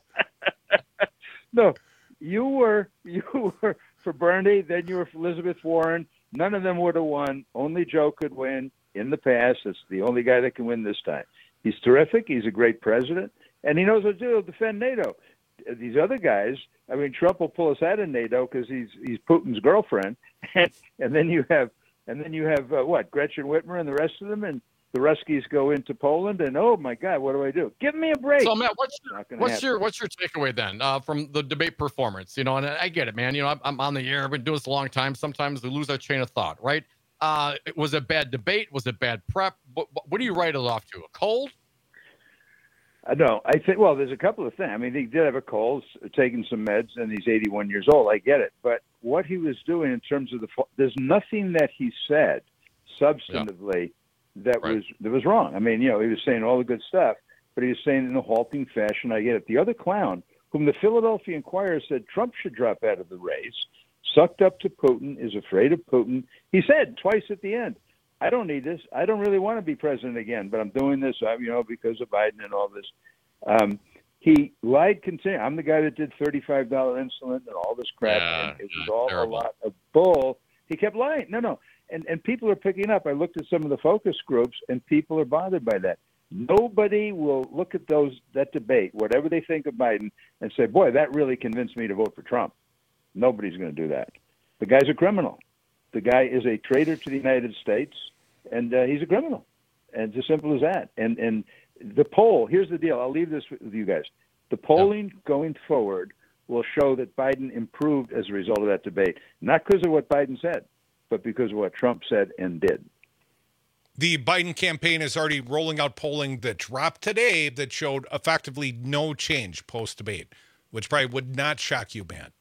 Speaker 9: No, you were for Bernie, then you were for Elizabeth Warren. None of them would have won. Only Joe could win in the past. It's the only guy that can win this time. He's terrific. He's a great president, and he knows what to do. He'll defend NATO. These other guys, I mean, Trump will pull us out of NATO because he's Putin's girlfriend, and then you have Gretchen Whitmer and the rest of them, and the Ruskies go into Poland, and oh my God, what do I do? Give me a break.
Speaker 16: So Matt, what's your takeaway then from the debate performance? And I get it, man. I'm on the air. I've been doing this a long time. Sometimes we lose our train of thought, right? Was it a bad debate? Was it bad prep? What do you write it off to? A cold?
Speaker 9: No, I think, there's a couple of things. I mean, he did have a cold, taking some meds, and he's 81 years old. I get it. But what he was doing in terms of there's nothing that he said substantively that was wrong. I mean, he was saying all the good stuff, but he was saying in a halting fashion. I get it. The other clown, whom the Philadelphia Inquirer said Trump should drop out of the race, sucked up to Putin, is afraid of Putin. He said twice at the end, I don't need this. I don't really want to be president again, but I'm doing this, because of Biden and all this. He lied continually. I'm the guy that did $35 insulin and all this crap. And it was all terrible. A lot of bull. He kept lying. No. And people are picking up. I looked at some of the focus groups, and people are bothered by that. Nobody will look at that debate, whatever they think of Biden, and say, boy, that really convinced me to vote for Trump. Nobody's going to do that. The guy's a criminal. The guy is a traitor to the United States, and he's a criminal. And it's as simple as that. And the poll, here's the deal. I'll leave this with you guys. The polling going forward will show that Biden improved as a result of that debate, not because of what Biden said, but because of what Trump said and did.
Speaker 17: The Biden campaign is already rolling out polling that dropped today that showed effectively no change post-debate, which probably would not shock you, man.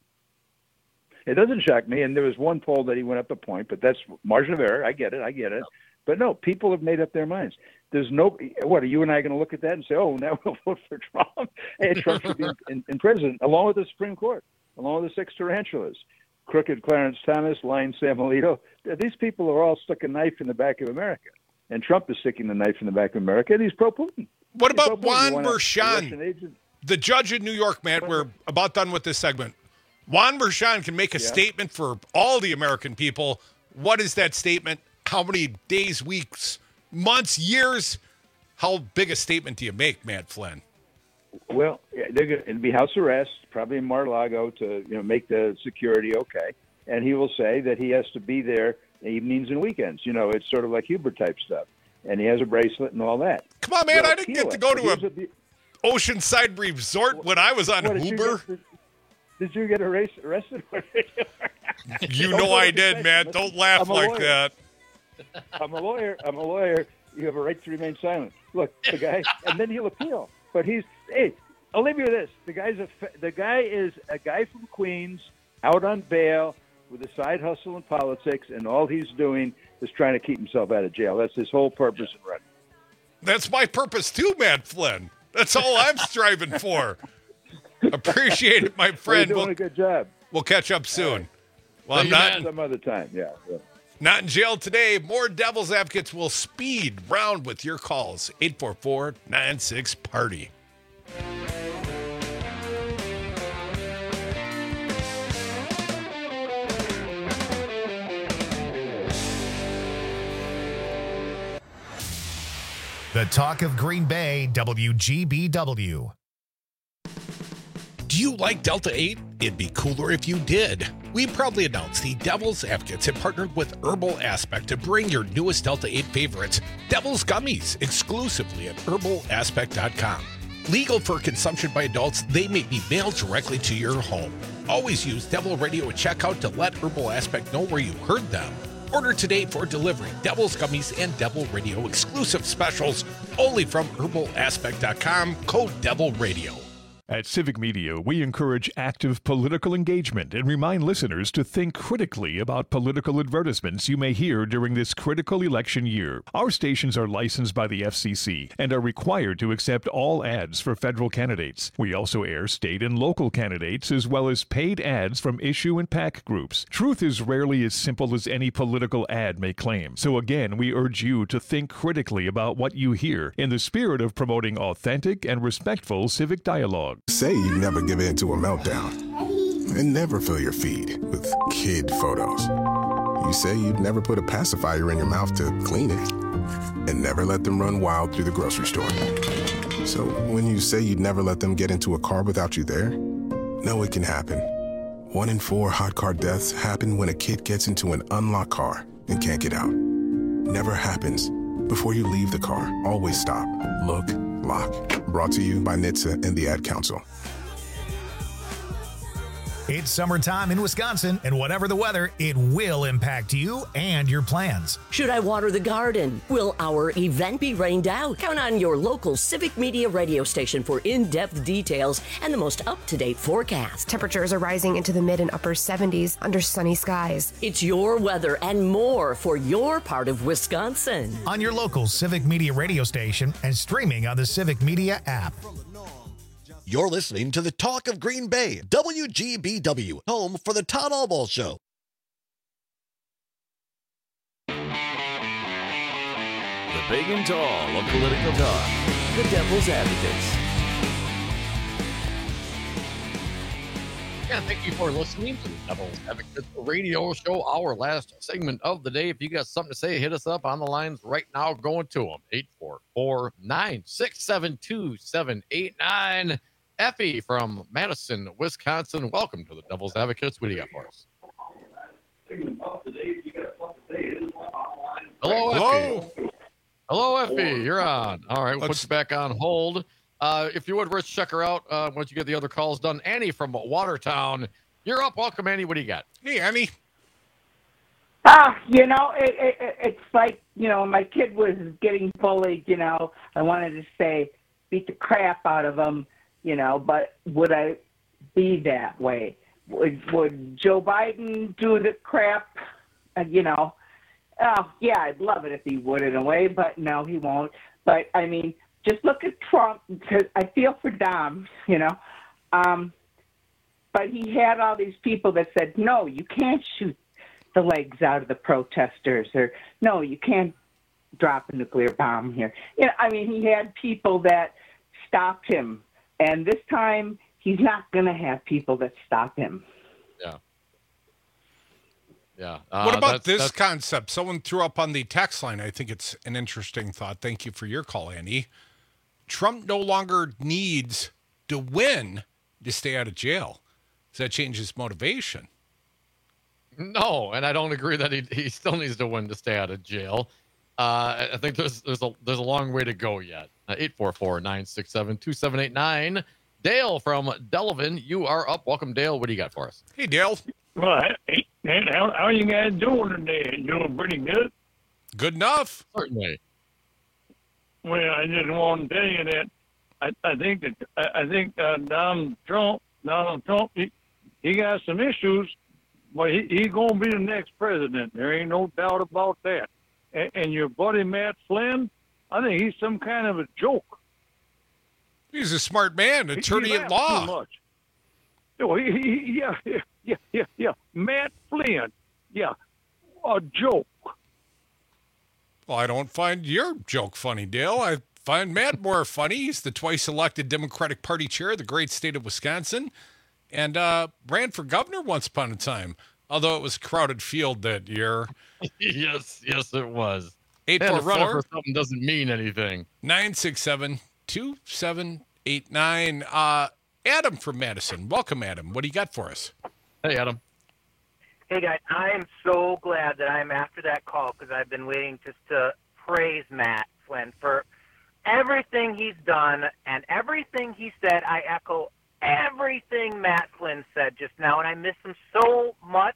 Speaker 9: It doesn't shock me, and there was one poll that he went up a point, but that's margin of error. I get it. But no, people have made up their minds. There's no, what, are you and I going to look at that and say, oh, now we'll vote for Trump? Hey, Trump should be in prison, along with the Supreme Court, along with the six tarantulas, crooked Clarence Thomas, lying Sam Alito. These people are all stuck a knife in the back of America, and Trump is sticking the knife in the back of America, and he's pro-Putin.
Speaker 17: What about Juan Merchan, the judge in New York, Matt? We're about done with this segment. Juan Merchan can make a statement for all the American people. What is that statement? How many days, weeks, months, years? How big a statement do you make, Matt Flynn?
Speaker 9: Well, they're going to be house arrest, probably in Mar-a-Lago, to make the security okay. And he will say that he has to be there evenings and weekends. It's sort of like Hubert type stuff. And he has a bracelet and all that.
Speaker 17: Come on, man! I didn't get to go to a Oceanside resort when I was on Uber.
Speaker 9: Did you get arrested?
Speaker 17: You know I did, man. Don't laugh like that.
Speaker 9: I'm a lawyer. You have a right to remain silent. Look, the guy, and then he'll appeal. But I'll leave you with this. The guy is a guy from Queens, out on bail with a side hustle in politics, and all he's doing is trying to keep himself out of jail. That's his whole purpose in running.
Speaker 17: That's my purpose too, Matt Flynn. That's all I'm striving for. Appreciate it, my friend.
Speaker 9: You're doing a good job.
Speaker 17: We'll catch up soon.
Speaker 9: Right.
Speaker 17: Well, I'm not
Speaker 9: some other time. Yeah.
Speaker 17: Not in jail today. More Devil's Advocates will speed round with your calls. 844-96-PARTY.
Speaker 1: The Talk of Green Bay, WGBW.
Speaker 17: Do you like Delta 8? It'd be cooler if you did. We proudly announce the Devil's Advocates have partnered with Herbal Aspect to bring your newest Delta 8 favorites, Devil's Gummies, exclusively at herbalaspect.com. Legal for consumption by adults, they may be mailed directly to your home. Always use Devil Radio at checkout to let Herbal Aspect know where you heard them. Order today for delivery. Devil's Gummies and Devil Radio exclusive specials only from herbalaspect.com, code Devil Radio.
Speaker 21: At Civic Media, we encourage active political engagement and remind listeners to think critically about political advertisements you may hear during this critical election year. Our stations are licensed by the FCC and are required to accept all ads for federal candidates. We also air state and local candidates as well as paid ads from issue and PAC groups. Truth is rarely as simple as any political ad may claim. So again, we urge you to think critically about what you hear in the spirit of promoting authentic and respectful civic dialogue.
Speaker 10: Say you never give in to a meltdown and never fill your feed with kid photos. You say you'd never put a pacifier in your mouth to clean it and never let them run wild through the grocery store. So when you say you'd never let them get into a car without you there, no, it can happen. 1 in 4 hot car deaths happen when a kid gets into an unlocked car and can't get out. Never happens. Before you leave the car, always stop, look, lock. Brought to you by NHTSA and the Ad Council.
Speaker 1: It's summertime in Wisconsin, and whatever the weather, it will impact you and your plans.
Speaker 26: Should I water the garden? Will our event be rained out? Count on your local Civic Media radio station for in-depth details and the most up-to-date forecast.
Speaker 7: Temperatures are rising into the mid and upper 70s under sunny skies.
Speaker 26: It's your weather and more for your part of Wisconsin.
Speaker 1: On your local Civic Media radio station and streaming on the Civic Media app.
Speaker 11: You're listening to the Talk of Green Bay, WGBW, home for the Todd Albaugh Show.
Speaker 27: The big and tall of political talk, the Devil's Advocates.
Speaker 16: Yeah, thank you for listening to the Devil's Advocates radio show, our last segment of the day. If you got something to say, hit us up on the lines right now. Going to them, 844-967-2789. Effie from Madison, Wisconsin. Welcome to the Devil's Advocates. What do you got for us? Hello, Effie. Hello, Effie. You're on. All right, we'll put you back on hold. If you would, Rich, check her out once you get the other calls done. Annie from Watertown. You're up. Welcome, Annie. What do you got?
Speaker 17: Hey, Annie.
Speaker 12: It's like, my kid was getting bullied, I wanted to say, beat the crap out of him, but would I be that way? Would Joe Biden do the crap? Oh, yeah, I'd love it if he would in a way, but no, he won't. But, just look at Trump, because I feel for Dom, but he had all these people that said, no, you can't shoot the legs out of the protesters, or no, you can't drop a nuclear bomb here. He had people that stopped him, and this time he's not going to have people that stop him.
Speaker 16: Yeah.
Speaker 17: What about this concept? Someone threw up on the text line. I think it's an interesting thought. Thank you for your call, Annie. Trump no longer needs to win to stay out of jail. Does that change his motivation?
Speaker 16: No, and I don't agree that he still needs to win to stay out of jail. I think there's a long way to go yet. 844-967-2789. Dale from Delavan, you are up. Welcome, Dale. What do you got for us?
Speaker 17: Hey, Dale.
Speaker 13: Well, how are you guys doing today? Doing pretty good?
Speaker 17: Good enough.
Speaker 16: Certainly.
Speaker 13: Well, I just want to tell you that I think Donald Trump, he got some issues, but he's going to be the next president. There ain't no doubt about that. And your buddy Matt Flynn, I think he's some kind of a joke.
Speaker 17: He's a smart man, attorney at law.
Speaker 13: Too much. Oh, yeah. Matt Flynn, a joke.
Speaker 17: Well, I don't find your joke funny, Dale. I find Matt more funny. He's the twice-elected Democratic Party chair of the great state of Wisconsin and ran for governor once upon a time, although it was a crowded field that year.
Speaker 16: Yes, it was.
Speaker 17: 844
Speaker 16: running for something doesn't mean anything.
Speaker 17: 967-2789. Adam from Madison. Welcome, Adam. What do you got for us?
Speaker 16: Hey, Adam.
Speaker 14: Hey, guys, I'm so glad that I'm after that call because I've been waiting just to praise Matt Flynn for everything he's done and everything he said. I echo everything Matt Flynn said just now, and I miss him so much.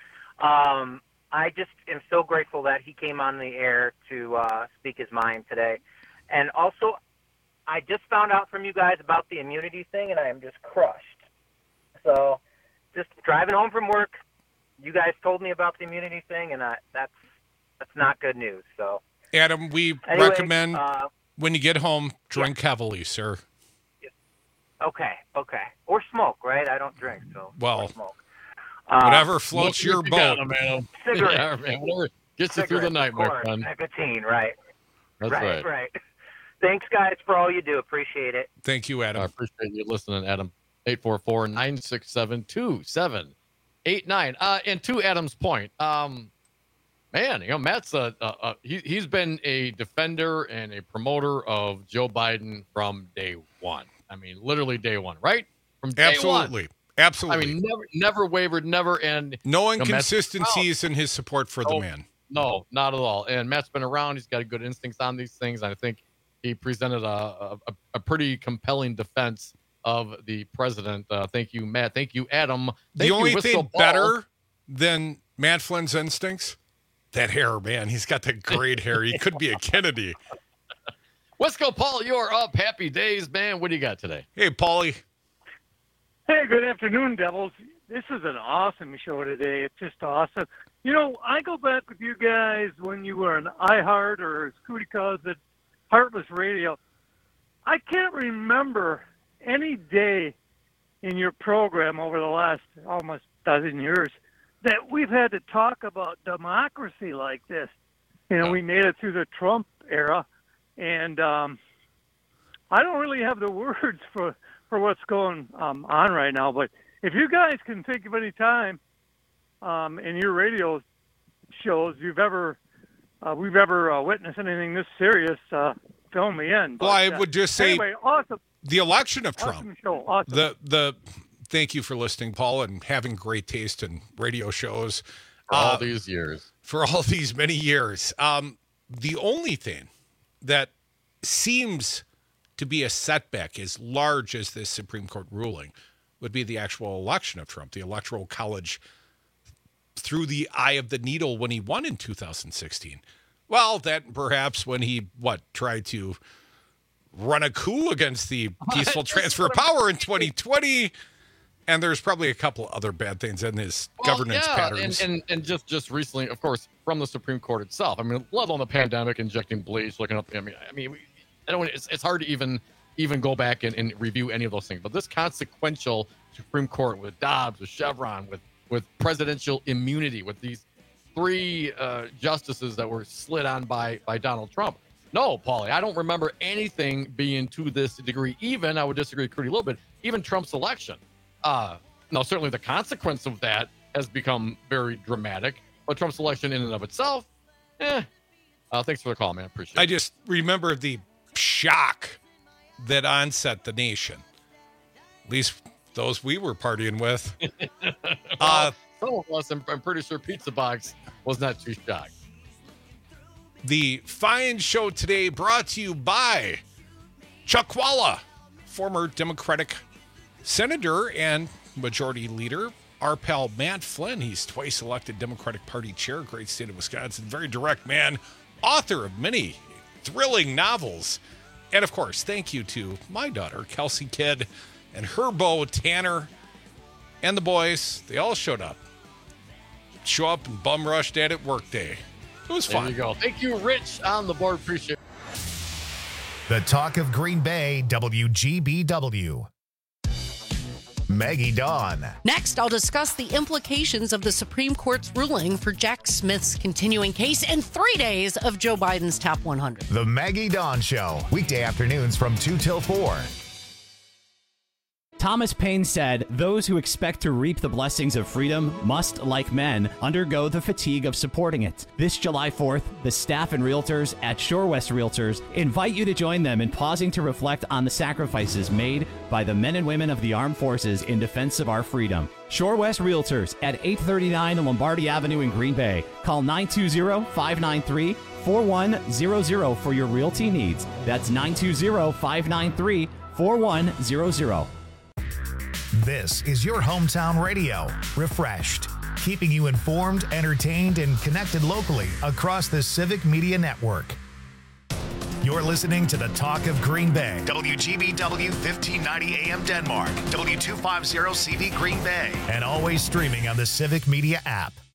Speaker 14: I just am so grateful that he came on the air to speak his mind today. And also, I just found out from you guys about the immunity thing, and I am just crushed. So just driving home from work, you guys told me about the immunity thing, and that's not good news. So,
Speaker 17: Adam, we recommend when you get home, drink heavily, sir.
Speaker 14: Okay. Or smoke, right? I don't drink, so
Speaker 17: well,
Speaker 14: smoke.
Speaker 17: Whatever floats your boat.
Speaker 14: Cigarettes.
Speaker 16: Yeah, man, whatever gets you through the night, my friend.
Speaker 14: Nicotine, right.
Speaker 16: That's
Speaker 14: right. Thanks, guys, for all you do. Appreciate it.
Speaker 17: Thank you, Adam.
Speaker 16: I appreciate you listening, Adam. 844-967-2789. And to Adam's point, man, Matt's he's been a defender and a promoter of Joe Biden from day one. I mean, literally day one, right? From day one.
Speaker 17: Absolutely.
Speaker 16: I mean, never wavered, never. And
Speaker 17: no inconsistencies in his support for the man.
Speaker 16: No, not at all. And Matt's been around. He's got good instincts on these things. I think he presented a pretty compelling defense of the president. Thank you, Matt. Thank you, Adam.
Speaker 17: The only thing better than Matt Flynn's instincts, that hair, man. He's got that great hair. He could be a Kennedy.
Speaker 16: Wisco Paul, you're up. Happy days, man. What do you got today?
Speaker 17: Hey, Paulie.
Speaker 15: Hey, good afternoon, Devils. This is an awesome show today. It's just awesome. You know, I go back with you guys when you were an iHeart or, as Cootie calls it, Heartless Radio. I can't remember any day in your program over the last almost dozen years that we've had to talk about democracy like this. You know, we made it through the Trump era, and I don't really have the words for what's going on right now. But if you guys can think of any time in your radio shows we've ever witnessed anything this serious, fill me in. But,
Speaker 17: well, I would just say
Speaker 15: anyway, awesome.
Speaker 17: The election of Trump.
Speaker 15: Awesome show. Awesome.
Speaker 17: Thank you for listening, Paul, and having great taste in radio shows.
Speaker 16: For all these years.
Speaker 17: For all these many years. The only thing that seems to be a setback as large as this Supreme Court ruling would be the actual election of Trump, the Electoral College through the eye of the needle when he won in 2016. Well, that perhaps when he, tried to run a coup against the peaceful transfer of power in 2020. And there's probably a couple other bad things in his governance patterns.
Speaker 16: And just recently, of course, from the Supreme Court itself. I mean, let alone the pandemic, injecting bleach, looking up. I mean, it's hard to even go back and review any of those things. But this consequential Supreme Court with Dobbs, with Chevron, with presidential immunity, with these three justices that were slid on by Donald Trump. No, Paulie, I don't remember anything being to this degree. Even, I would disagree with Crudy a little bit, even Trump's election. Now, certainly the consequence of that has become very dramatic. But Trump's election in and of itself, thanks for the call, man. Appreciate it.
Speaker 17: I just remember the shock that onset the nation. At least those we were partying with.
Speaker 16: Some of us, I'm pretty sure Pizza Box was not too shocked.
Speaker 17: The fine show today brought to you by Chuck Walla, former Democratic Senator and Majority Leader. Our pal Matt Flynn, he's twice elected Democratic Party chair, great state of Wisconsin, very direct man, author of many thrilling novels. And of course, thank you to my daughter, Kelsey Kidd, and her beau, Tanner, and the boys. They all showed up. Show up and bum rush Dad at work day. It was fun.
Speaker 16: There you go. Thank you, Rich, on the board. Appreciate it.
Speaker 1: The Talk of Green Bay, WGBW. Maggie Dawn.
Speaker 19: Next, I'll discuss the implications of the Supreme Court's ruling for Jack Smith's continuing case and 3 days of Joe Biden's top 100.
Speaker 1: The Maggie Dawn Show, weekday afternoons from 2 till 4.
Speaker 2: Thomas Paine said, "Those who expect to reap the blessings of freedom must, like men, undergo the fatigue of supporting it." This July 4th, the staff and realtors at Shore West Realtors invite you to join them in pausing to reflect on the sacrifices made by the men and women of the armed forces in defense of our freedom. Shore West Realtors at 839 Lombardi Avenue in Green Bay. Call 920-593-4100 for your realty needs. That's 920-593-4100.
Speaker 1: This is your hometown radio, Refreshed, keeping you informed, entertained, and connected locally across the Civic Media Network. You're listening to the Talk of Green Bay, WGBW 1590 AM Denmark, W250 CV Green Bay, and always streaming on the Civic Media app.